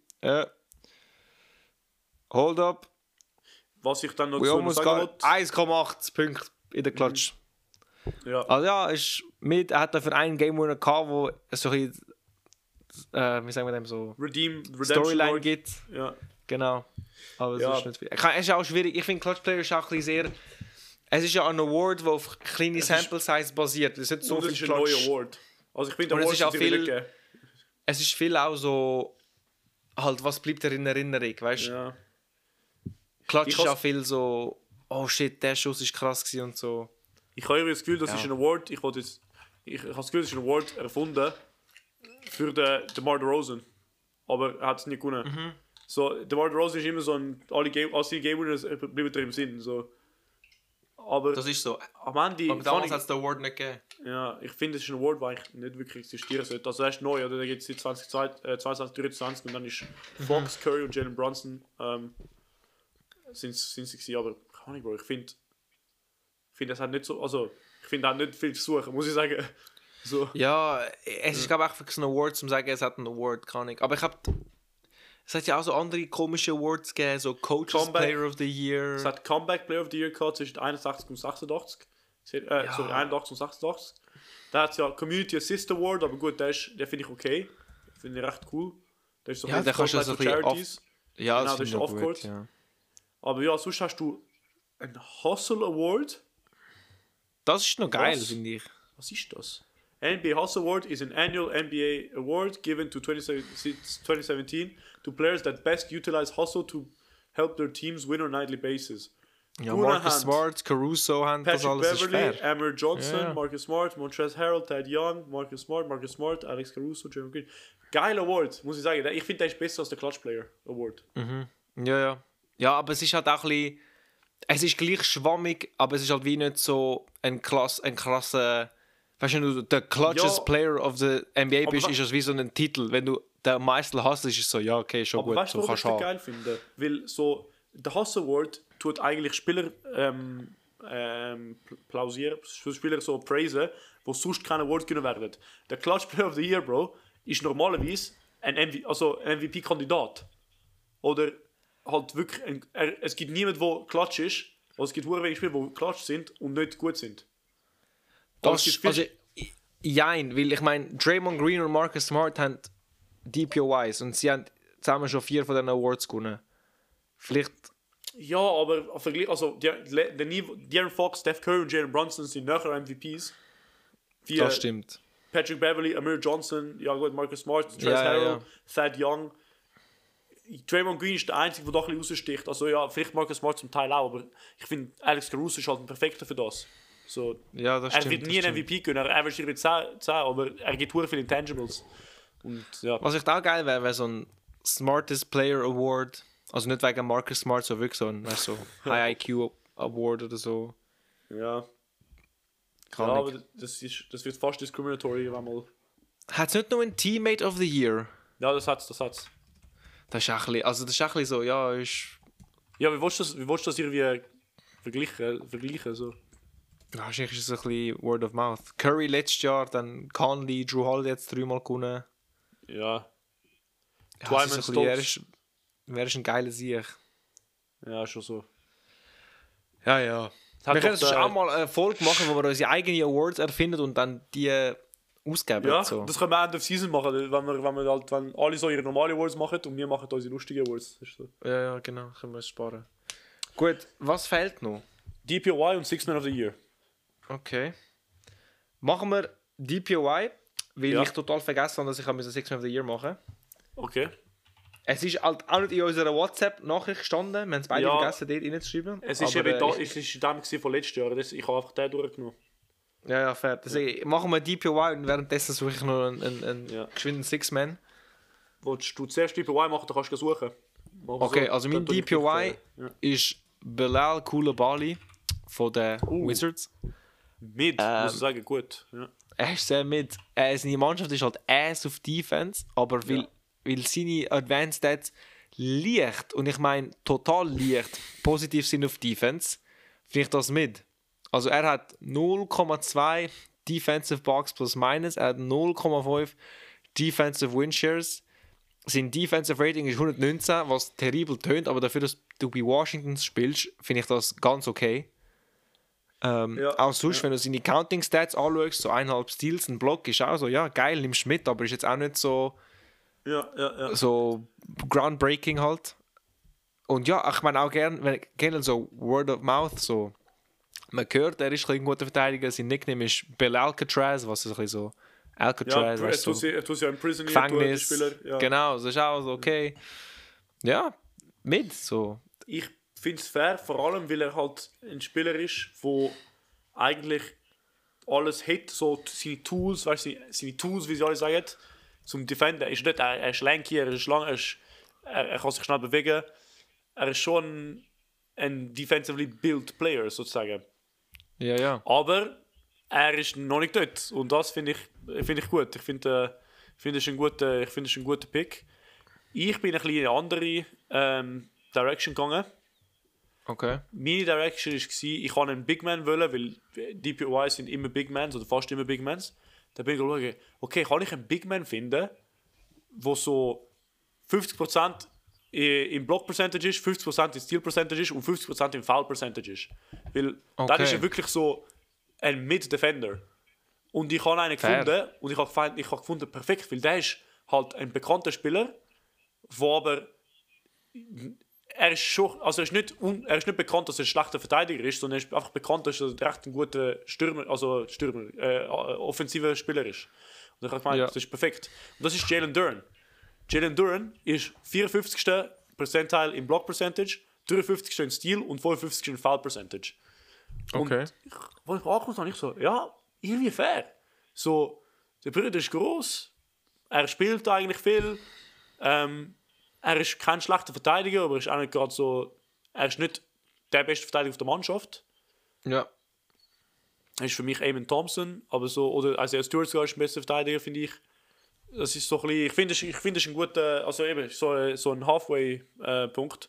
[SPEAKER 2] Hold up.
[SPEAKER 1] Was ich dann noch
[SPEAKER 2] zu sagen wollte. 1,8 Punkte in der Clutch.
[SPEAKER 1] Ja.
[SPEAKER 2] Also ja, er hat dafür einen Game Winner gehabt, wo so ein wie sagen wir dem so Storyline gibt.
[SPEAKER 1] Ja.
[SPEAKER 2] Genau. Aber es ist nicht viel. Es ist auch schwierig. Ich finde Clutch Player ist auch ein bisschen sehr... Es ist ja ein Award, der auf kleine Sample Size basiert. Es ist so viel
[SPEAKER 1] ein neuer Award. Also ich finde,
[SPEAKER 2] es ist viel auch so halt, was bleibt dir in Erinnerung, weißt du? Ja. Clutch ist auch viel so, oh shit, der Schuss ist krass gewesen und so.
[SPEAKER 1] Ich habe das Gefühl, das ist ein Award. Ich habe das Gefühl, das ist ein Award erfunden für den DeMar DeRozan. Aber er hat es nicht gewonnen. So, DeMar DeRozan ist immer so alle seine Game Winners bleiben dir im Sinn. So. aber
[SPEAKER 2] Das ist so.
[SPEAKER 1] am Ende...
[SPEAKER 2] Aber damals hat es den Award nicht gegeben.
[SPEAKER 1] Ja, ich finde, es ist ein Award, der eigentlich nicht wirklich existieren sollte. Also er ist neu, oder? Der geht seit 2022, 23 und dann ist Fox, Curry und Jalen Brunson sind sie gewesen, aber keine Ahnung, Bro, ich finde, das hat nicht so, also ich finde, er hat nicht viel zu suchen, muss ich sagen. So.
[SPEAKER 2] Ja, es ist glaube ich einfach so ein Award, um zu sagen, es hat einen Award, keine Ahnung. Aber ich habe... Es hat ja auch so andere komische Awards gegeben, so Coaches Player of the Year.
[SPEAKER 1] Es hat Comeback Player of the Year gehabt zwischen 81 und 86. Sorry, 81 und 86. Da hat es ja Community Assist Award, aber gut, der finde ich okay. Finde ich recht cool. Der ist so
[SPEAKER 2] ja, der kannst du so ein
[SPEAKER 1] Charities.
[SPEAKER 2] Ja,
[SPEAKER 1] genau, das ist Off-Court.
[SPEAKER 2] Ja.
[SPEAKER 1] Aber ja, sonst hast du einen Hustle Award.
[SPEAKER 2] Das ist noch geil, finde ich.
[SPEAKER 1] Was ist das? NBA Hustle Award is an annual NBA award given to 2017 to players that best utilize hustle to help their teams win on a nightly basis.
[SPEAKER 2] Ja, Marcus Smart, Caruso haben das alles
[SPEAKER 1] Patrick Beverly,
[SPEAKER 2] ist fair.
[SPEAKER 1] Amir Johnson,
[SPEAKER 2] Ja.
[SPEAKER 1] Marcus Smart, Montrezl Harrell, Ted Young, Marcus Smart, Alex Caruso, Draymond Green. Geil Award, muss ich sagen. Ich finde, der ist besser als der Clutch Player Award.
[SPEAKER 2] Ja. Ja, aber es ist halt auch ein bisschen... Es ist gleich schwammig, aber es ist halt wie nicht so ein krasser... Weißt du, wenn du der Clutchest Player of the NBA bist, ist das wie so ein Titel. Wenn du den meisten hast, ist es so, ja, okay, schon
[SPEAKER 1] aber
[SPEAKER 2] gut.
[SPEAKER 1] Weißt du,
[SPEAKER 2] so
[SPEAKER 1] was ich geil finde? Weil so, der Hustle Award tut eigentlich Spieler plausieren, Spieler so praisen, wo sonst keine Awards gewinnen werden. Der Clutch Player of the Year, Bro, ist normalerweise ein MVP-Kandidat. Oder halt wirklich, es gibt niemanden, der Clutch ist, also es gibt sehr wenige Spieler, die Clutch sind und nicht gut sind.
[SPEAKER 2] Jein, weil ich meine, Draymond Green und Marcus Smart haben DPOIs und sie haben zusammen schon 4 von diesen Awards gewonnen. Vielleicht...
[SPEAKER 1] Ja, aber also De'Aaron Fox, Steph Curry und Jalen Brunson sind nachher MVPs.
[SPEAKER 2] Das stimmt.
[SPEAKER 1] Patrick Beverly, Amir Johnson, ja gut, Marcus Smart, Montrezl Harrell, Thad Young. Draymond Green ist der Einzige, der doch ein bisschen raussticht. Also ja, vielleicht Marcus Smart zum Teil auch, aber ich finde, Alex Caruso ist halt ein Perfekter für das. So,
[SPEAKER 2] ja, das
[SPEAKER 1] er wird nie einen MVP gewinnen, er wird sicher 10, aber er gibt sehr viele Intangibles. Und, ja.
[SPEAKER 2] Was echt auch geil wäre, wäre so ein Smartest Player Award. Also nicht wegen Marcus Smart, so wirklich so ein High IQ Award oder so.
[SPEAKER 1] Ja. Aber das wird fast discriminatory, wenn mal...
[SPEAKER 2] Hat es nicht noch ein Teammate of the Year?
[SPEAKER 1] Ja, das hat's.
[SPEAKER 2] Das ist auch ein bisschen, also das ist auch ein bisschen so, ja, ist...
[SPEAKER 1] Ja, wie willst du das irgendwie vergleichen so?
[SPEAKER 2] Wahrscheinlich ist es ein bisschen Word of Mouth. Curry letztes Jahr, dann Conley, Drew Holiday jetzt 3-mal gewonnen.
[SPEAKER 1] Ja.
[SPEAKER 2] Twyman Stokes. Wer ist ein geiler Sieg?
[SPEAKER 1] Ja, schon so.
[SPEAKER 2] Ja. Wir können sonst auch mal eine Folge machen, wo wir unsere eigenen Awards erfinden und dann die ausgeben.
[SPEAKER 1] Ja,
[SPEAKER 2] so.
[SPEAKER 1] das können wir End of Season machen, wenn alle so ihre normalen Awards machen und wir machen unsere lustigen Awards. Das ist so.
[SPEAKER 2] Ja, genau, können wir es sparen. Gut, was fehlt noch?
[SPEAKER 1] DPOI und Six Man of the Year.
[SPEAKER 2] Okay. Machen wir DPOI, weil ich total vergessen habe, dass ich Six Man of the Year machen musste.
[SPEAKER 1] Okay.
[SPEAKER 2] Es ist halt auch nicht in unserer WhatsApp-Nachricht gestanden. Wir haben es beide vergessen, dort reinzuschreiben.
[SPEAKER 1] Es ist eben da, es ist dann von letztes Jahr. Ich habe einfach den durchgenommen.
[SPEAKER 2] Ja, fair. Deswegen machen wir DPOI und währenddessen suche ich noch einen geschwinden Six-Man.
[SPEAKER 1] Willst du zuerst DPOI machen, dann kannst du suchen.
[SPEAKER 2] Okay, also mein DPOI ist Bilal Coulibaly von den Wizards.
[SPEAKER 1] Muss ich sagen, gut. Ja.
[SPEAKER 2] Er ist sehr mit. Seine Mannschaft ist halt Ass auf Defense, aber weil seine Advanced Stats leicht, und ich meine total leicht, positiv sind auf Defense, finde ich das mit. Also er hat 0,2 Defensive Box plus minus, er hat 0,5 Defensive Win Shares. Sein Defensive Rating ist 119, was terribel tönt, aber dafür, dass du bei Washington spielst, finde ich das ganz okay. Auch sonst, wenn du seine Counting Stats anschaust, so 1,5 Steals, ein Block ist auch so, ja geil, nimmst du mit, aber ist jetzt auch nicht so so groundbreaking halt. Und ja, ich meine auch gerne so Word of Mouth, so man hört, er ist ein guter Verteidiger, sein Nickname ist Bill Alcatraz, was ist ein bisschen so Alcatraz,
[SPEAKER 1] ja,
[SPEAKER 2] so
[SPEAKER 1] er tut ja im Prison
[SPEAKER 2] Gefängnis,
[SPEAKER 1] Spieler. Ja.
[SPEAKER 2] Genau, das ist auch so okay. Ja, mit so.
[SPEAKER 1] Ich finde es fair, vor allem, weil er halt ein Spieler ist, der eigentlich alles hat, so seine Tools, weißt du, seine Tools, wie sie alle sagen, zum Defenden. Er ist lanky, er ist lang, er kann sich schnell bewegen. Er ist schon ein defensively built Player, sozusagen.
[SPEAKER 2] Ja.
[SPEAKER 1] Aber er ist noch nicht dort. Und das finde ich gut. Ich finde es ein guter Pick. Ich bin ein bisschen in eine andere Direction gegangen.
[SPEAKER 2] Okay.
[SPEAKER 1] Meine Direction war, ich wollte einen Big Man wollen, weil DPOI sind immer Big Mans oder fast immer Big Mans. Da bin ich schauen, okay, kann ich einen Big Man finden, der so 50% im Block Percentage ist, 50% im Steal Percentage ist und 50% im Foul Percentage ist. Weil dann ist er wirklich so ein Mid-Defender. Und ich habe einen gefunden und ich habe gefunden, perfekt, weil der ist halt ein bekannter Spieler, wo aber er ist schon, also er ist nicht bekannt, dass er ein schlechter Verteidiger ist, sondern er ist einfach bekannt, dass er recht ein guter offensiver Spieler ist. Und ich habe gemeint, das ist perfekt. Und das ist Jalen Duren. Jalen Duren ist 54. Percentile im Block Percentage, 53. in Steal und 55. in Foul Percentage.
[SPEAKER 2] Okay.
[SPEAKER 1] Und als ich angekommen habe, ich so, ja, irgendwie fair. So, der Bruder ist gross, er spielt eigentlich viel, er ist kein schlechter Verteidiger, aber ist auch nicht gerade so, er ist nicht der beste Verteidiger auf der Mannschaft.
[SPEAKER 2] Ja.
[SPEAKER 1] Er ist für mich Eamon Thompson, aber so, oder Isaiah Stewart sogar ist ein besser Verteidiger, finde ich. Das ist so ein bisschen, ich finde es ein guter, also eben, so ein Halfway-Punkt.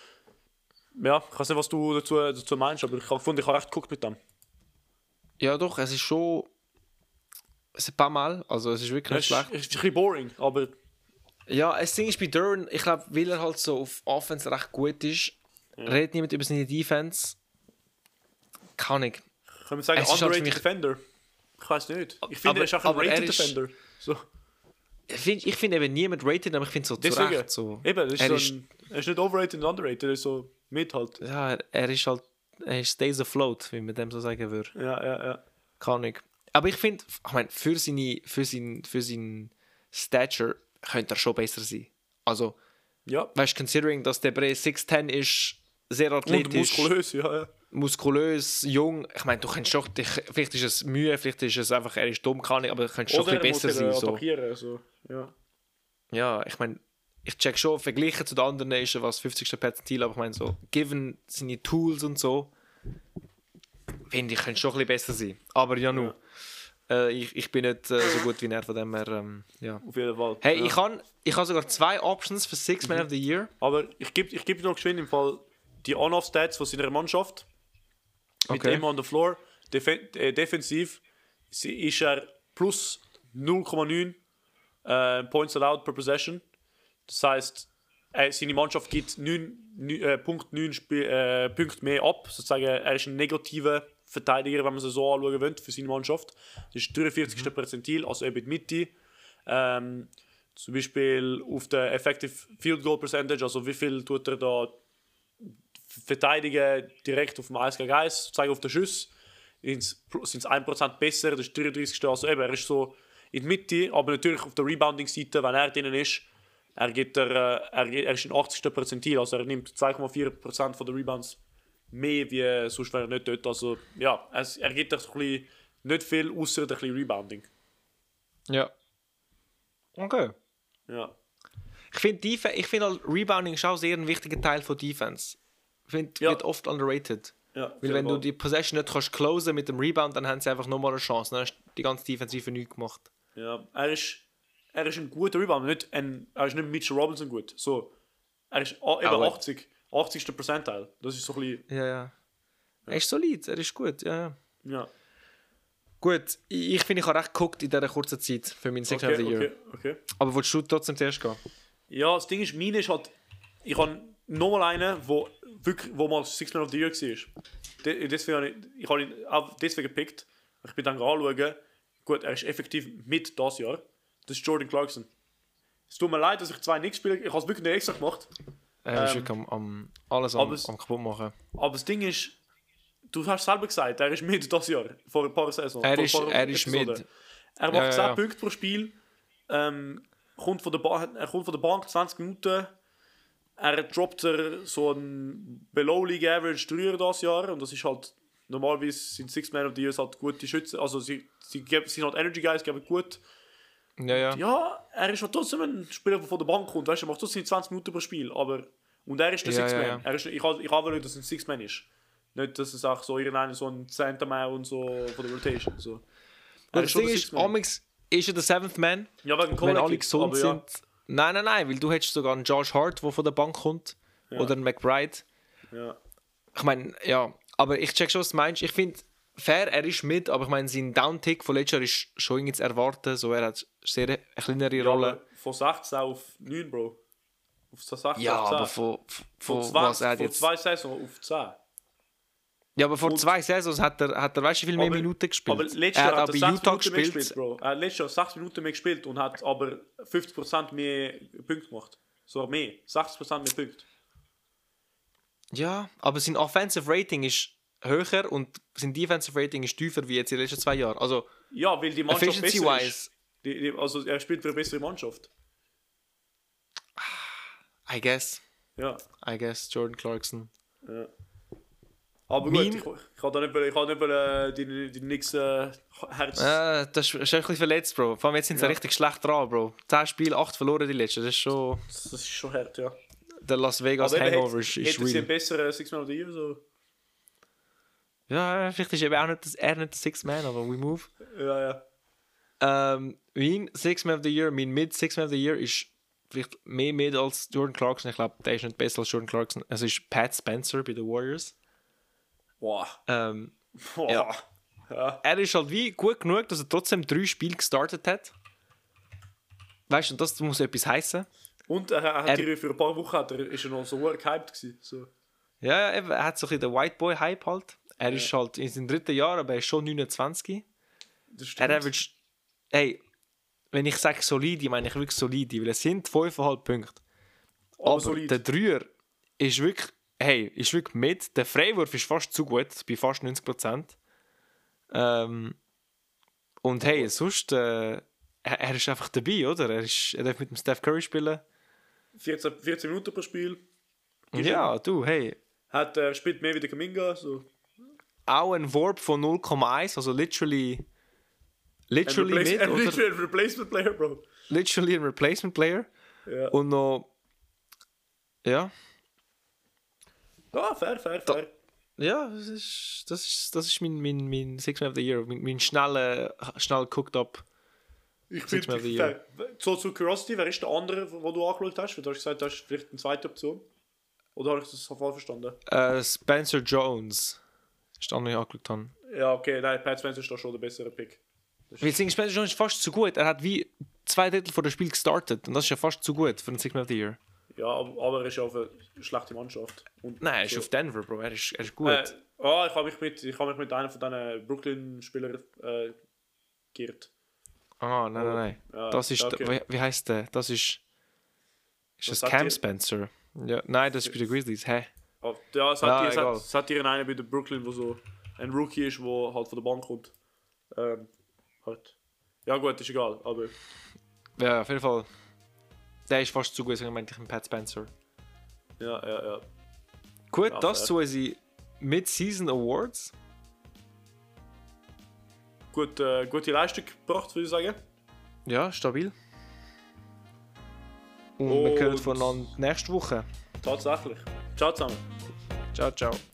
[SPEAKER 1] Ja, ich weiß nicht, was du dazu meinst, aber ich habe recht geguckt mit dem.
[SPEAKER 2] Ja doch, es ist schon ein paar Mal, also es ist wirklich nicht schlecht.
[SPEAKER 1] Es ist ein bisschen boring, aber...
[SPEAKER 2] Ja, das Ding ist bei Duren, ich glaube, weil er halt so auf Offense recht gut ist, redet niemand über seine Defense. Kann ich.
[SPEAKER 1] Können wir sagen, underrated
[SPEAKER 2] halt
[SPEAKER 1] Defender? Ich weiß nicht. Ich finde, er ist auch ein rated Defender. So.
[SPEAKER 2] Ich finde eben niemand rated, aber ich finde so
[SPEAKER 1] deswegen,
[SPEAKER 2] zurecht so.
[SPEAKER 1] Eben, er ist nicht overrated und underrated, er ist so mit halt.
[SPEAKER 2] Ja, er stays afloat, wie man dem so sagen würde.
[SPEAKER 1] Ja.
[SPEAKER 2] Kann ich. Aber ich finde, für seinen Stature könnte er schon besser sein. Also, weißt du, considering, dass der Bre 6'10 ist, sehr athletisch.
[SPEAKER 1] Und muskulös, ja.
[SPEAKER 2] Muskulös, jung. Ich meine, du kannst doch, vielleicht ist es Mühe, vielleicht ist es einfach, er ist dumm, kann ich, aber er könnte schon ein bisschen besser sein.
[SPEAKER 1] So.
[SPEAKER 2] Ja, ich meine, ich check schon, verglichen zu den anderen ist er was 50. Perzentil, aber ich meine so, given seine Tools und so, finde ich, könnte schon ein bisschen besser sein. Aber ja, nur. Ich bin nicht so gut wie er, von dem her, ja.
[SPEAKER 1] Auf jeden Fall.
[SPEAKER 2] Hey, ich habe sogar 2 Options für Six Man of the Year.
[SPEAKER 1] Aber ich gebe noch geschwind im Fall die On-Off-Stats von seiner Mannschaft. Mit ihm on the floor. Defensiv ist er plus 0,9 Points allowed per Possession. Das heisst, seine Mannschaft gibt 9 Punkte mehr ab. Sozusagen, er ist ein negativer Verteidiger, wenn man es so anschauen will, für seine Mannschaft. Das ist 43. Perzentil, also eben die Mitte. Zum Beispiel auf der Effective Field Goal Percentage, also wie viel tut er da verteidigen direkt auf dem 1 gegen 1, sozusagen auf den Schuss, sind es 1% besser, das ist 33. Also eben, er ist so in der Mitte, aber natürlich auf der Rebounding-Seite, wenn er drinnen ist, er ist in 80. Perzentil, also er nimmt 2,4% von den Rebounds mehr, wie sonst wäre er nicht dort. Also ja, er gibt ein bisschen nicht viel, außer ein bisschen Rebounding.
[SPEAKER 2] Ja. Okay.
[SPEAKER 1] Ja.
[SPEAKER 2] Ich finde halt, Rebounding ist auch sehr ein wichtiger Teil von Defense. Ich finde, wird oft underrated.
[SPEAKER 1] Ja,
[SPEAKER 2] weil wenn du die Possession nicht kannst closen mit dem Rebound, dann haben sie einfach nochmal eine Chance. Dann hast du die ganze Defensive nichts gemacht.
[SPEAKER 1] Ja, er ist ein guter Rebounder, er ist nicht Mitchell Robinson gut. So, er ist eben 80. Percentile. Das ist so ein bisschen...
[SPEAKER 2] Ja. Er ist solid, er ist gut, ja. Gut, ich finde, ich habe recht geguckt in dieser kurzen Zeit für meinen Six Man of the Year.
[SPEAKER 1] Okay.
[SPEAKER 2] Aber willst du trotzdem zuerst gehen?
[SPEAKER 1] Ja, das Ding ist, meine ist halt... Ich habe nochmal einen, wo mal Six Man of the Year war. Ich habe ihn auch deswegen gepickt. Ich bin dann anschauen. Gut, er ist effektiv mit das Jahr. Das ist Jordan Clarkson. Es tut mir leid, dass ich 2 nicht spiele. Ich habe es wirklich nicht extra gemacht.
[SPEAKER 2] Er ist wirklich alles am kaputt machen.
[SPEAKER 1] Aber das Ding ist, du hast selber gesagt, er ist mit das Jahr. Vor ein paar Saisons.
[SPEAKER 2] Er ist mit.
[SPEAKER 1] Er macht 10 Punkte pro Spiel. Kommt von der Bank 20 Minuten. Er droppt so ein Below League Average 3 das Jahr. Und das ist halt, normalerweise sind Six Man of the Years halt gute Schützen. Also sie sind halt Energy Guys, geben gut. Ja, er ist halt trotzdem ein Spieler, der von der Bank kommt. Weißt du, er macht trotzdem 20 Minuten pro Spiel. Und er ist der Six Man. Ich habe wollen, dass er ein Six Man ist. Nicht, dass es auch so irgendeiner so ein Center mehr und so von der Rotation. So.
[SPEAKER 2] Und das Ding ist, Amix ist ja der Seventh Man.
[SPEAKER 1] Ja, wegen
[SPEAKER 2] wenn alle
[SPEAKER 1] Collective,
[SPEAKER 2] gesund
[SPEAKER 1] aber ja.
[SPEAKER 2] sind. Nein, weil du hättest sogar einen Josh Hart, der von der Bank kommt.
[SPEAKER 1] Ja.
[SPEAKER 2] Oder einen McBride.
[SPEAKER 1] Ja.
[SPEAKER 2] Ich meine, ja. Aber ich check schon, was du meinst. Ich finde, fair, er ist mit, aber ich meine, sein Downtick von letztes Jahr ist schon irgendwie zu erwarten. So, er hat sehr eine kleinere
[SPEAKER 1] Ja,
[SPEAKER 2] Rolle.
[SPEAKER 1] aber von 16 auf 9, Bro. Auf 16
[SPEAKER 2] Ja,
[SPEAKER 1] auf 10.
[SPEAKER 2] aber von
[SPEAKER 1] von
[SPEAKER 2] was
[SPEAKER 1] 20,
[SPEAKER 2] er hat
[SPEAKER 1] von
[SPEAKER 2] jetzt...
[SPEAKER 1] 2 Saisons auf 10.
[SPEAKER 2] Ja, aber vor 2 Saisons hat er weißt du, wie viel mehr Minuten gespielt.
[SPEAKER 1] Aber letztes
[SPEAKER 2] er
[SPEAKER 1] Jahr
[SPEAKER 2] hat
[SPEAKER 1] hat er
[SPEAKER 2] auch bei
[SPEAKER 1] 6
[SPEAKER 2] Utah
[SPEAKER 1] Minuten mehr
[SPEAKER 2] gespielt.
[SPEAKER 1] gespielt, Bro. Er hat letztes Jahr 6 Minuten mehr gespielt und hat aber 50% mehr Punkte gemacht. So mehr. 60% mehr Punkte.
[SPEAKER 2] Ja, aber sein Offensive Rating ist höher und sein Defensive Rating ist tiefer wie jetzt in den letzten 2 Jahren. Also,
[SPEAKER 1] Ja, weil die Mannschaft besser
[SPEAKER 2] efficiency-wise,
[SPEAKER 1] ist. Also er spielt für eine bessere Mannschaft.
[SPEAKER 2] I guess, Jordan Clarkson.
[SPEAKER 1] Ja. Aber gut, ich kann da nicht die nächsten Herz...
[SPEAKER 2] Das ist ein bisschen verletzt, Bro. Vor allem jetzt sind sie richtig schlecht dran, Bro. 10 Spiele, 8 verloren die letzten. Das ist schon...
[SPEAKER 1] Das ist schon hart, ja.
[SPEAKER 2] Der Las Vegas
[SPEAKER 1] Aber
[SPEAKER 2] Hangover ist
[SPEAKER 1] hätte sie
[SPEAKER 2] real.
[SPEAKER 1] einen besseren Six-Man of the Year, so...
[SPEAKER 2] Ja, vielleicht ist eben auch nicht er nicht der Sixth Man, aber we move.
[SPEAKER 1] Ja.
[SPEAKER 2] Mein Sixth Man of the Year, mein Mid-Sixth Man of the Year ist vielleicht mehr Mid als Jordan Clarkson. Ich glaube, der ist nicht besser als Jordan Clarkson. Es ist Pat Spencer bei den Warriors.
[SPEAKER 1] Boah.
[SPEAKER 2] Ja. Er ist halt wie gut genug, dass er trotzdem 3 Spiele gestartet hat. Weißt du, das muss etwas heißen.
[SPEAKER 1] Und er hat für ein paar Wochen ist er noch so gehypt gewesen. So.
[SPEAKER 2] Ja, er hat so ein bisschen den White Boy Hype halt. Er ist halt in seinem 3. Jahr, aber er ist schon 29.
[SPEAKER 1] Das stimmt.
[SPEAKER 2] Er average, hey, wenn ich sage solide, meine ich wirklich solide, weil es sind 5,5 Punkte. Aber
[SPEAKER 1] solid.
[SPEAKER 2] der Dreier ist wirklich, ist wirklich mit. Der Freiwurf ist fast zu gut, bei fast 90%. Und hey, sonst, er ist einfach dabei, oder? Er darf mit dem Steph Curry spielen.
[SPEAKER 1] 14 Minuten pro Spiel.
[SPEAKER 2] Ja, du, hey.
[SPEAKER 1] Er spielt mehr wie der Kuminga. So.
[SPEAKER 2] Auch ein Warp von 0,1, also literally mit,
[SPEAKER 1] Ein
[SPEAKER 2] oder?
[SPEAKER 1] Replacement Player, Bro.
[SPEAKER 2] Literally ein Replacement Player.
[SPEAKER 1] Ja.
[SPEAKER 2] Und noch, ja.
[SPEAKER 1] Ja, fair.
[SPEAKER 2] Ja, das ist mein Six Man of the Year, mein schnell geguckt ab.
[SPEAKER 1] Ich finde fair. So zu Curiosity, wer ist der andere, den du angeschaut hast? Weil du hast gesagt, das ist vielleicht eine zweite Option. Oder habe ich das falsch verstanden?
[SPEAKER 2] Spencer Jones. Das ist der andere, den ich angeschaut habe.
[SPEAKER 1] Ja, okay, nein, Pat Spencer ist da schon der bessere Pick.
[SPEAKER 2] Weil Spencer Jones ist fast zu gut. Er hat wie 2 Drittel von dem Spiel gestartet. Und das ist ja fast zu gut für einen Six Man of the Year.
[SPEAKER 1] Ja, aber er ist ja auf eine schlechte Mannschaft. Und
[SPEAKER 2] Nein, er ist auf Denver, Bro. Er ist gut.
[SPEAKER 1] Ich habe mich mit einem von diesen Brooklyn-Spielern geirrt.
[SPEAKER 2] Ah, nein.
[SPEAKER 1] Ja,
[SPEAKER 2] das ist,
[SPEAKER 1] okay.
[SPEAKER 2] wie heißt der? Das ist das
[SPEAKER 1] Was
[SPEAKER 2] Cam
[SPEAKER 1] hat
[SPEAKER 2] Spencer? Ja, nein, das ist bei den Grizzlies. Hä?
[SPEAKER 1] Ja, es hat
[SPEAKER 2] egal.
[SPEAKER 1] hier einen bei den Brooklyn, der so ein Rookie ist, der halt von der Bank kommt. Halt. Ja gut, ist egal, aber...
[SPEAKER 2] Ja, auf jeden Fall. Der ist fast zu gut, ich meinte ich Pat Spencer.
[SPEAKER 1] Ja.
[SPEAKER 2] Gut,
[SPEAKER 1] Ja,
[SPEAKER 2] das
[SPEAKER 1] fair.
[SPEAKER 2] zu unseren Mid-Season Awards.
[SPEAKER 1] Gute Leistung gebracht, würde ich sagen.
[SPEAKER 2] Ja, stabil. Und wir hören voneinander nächste Woche.
[SPEAKER 1] Tatsächlich. Ciao zusammen.
[SPEAKER 2] Ciao.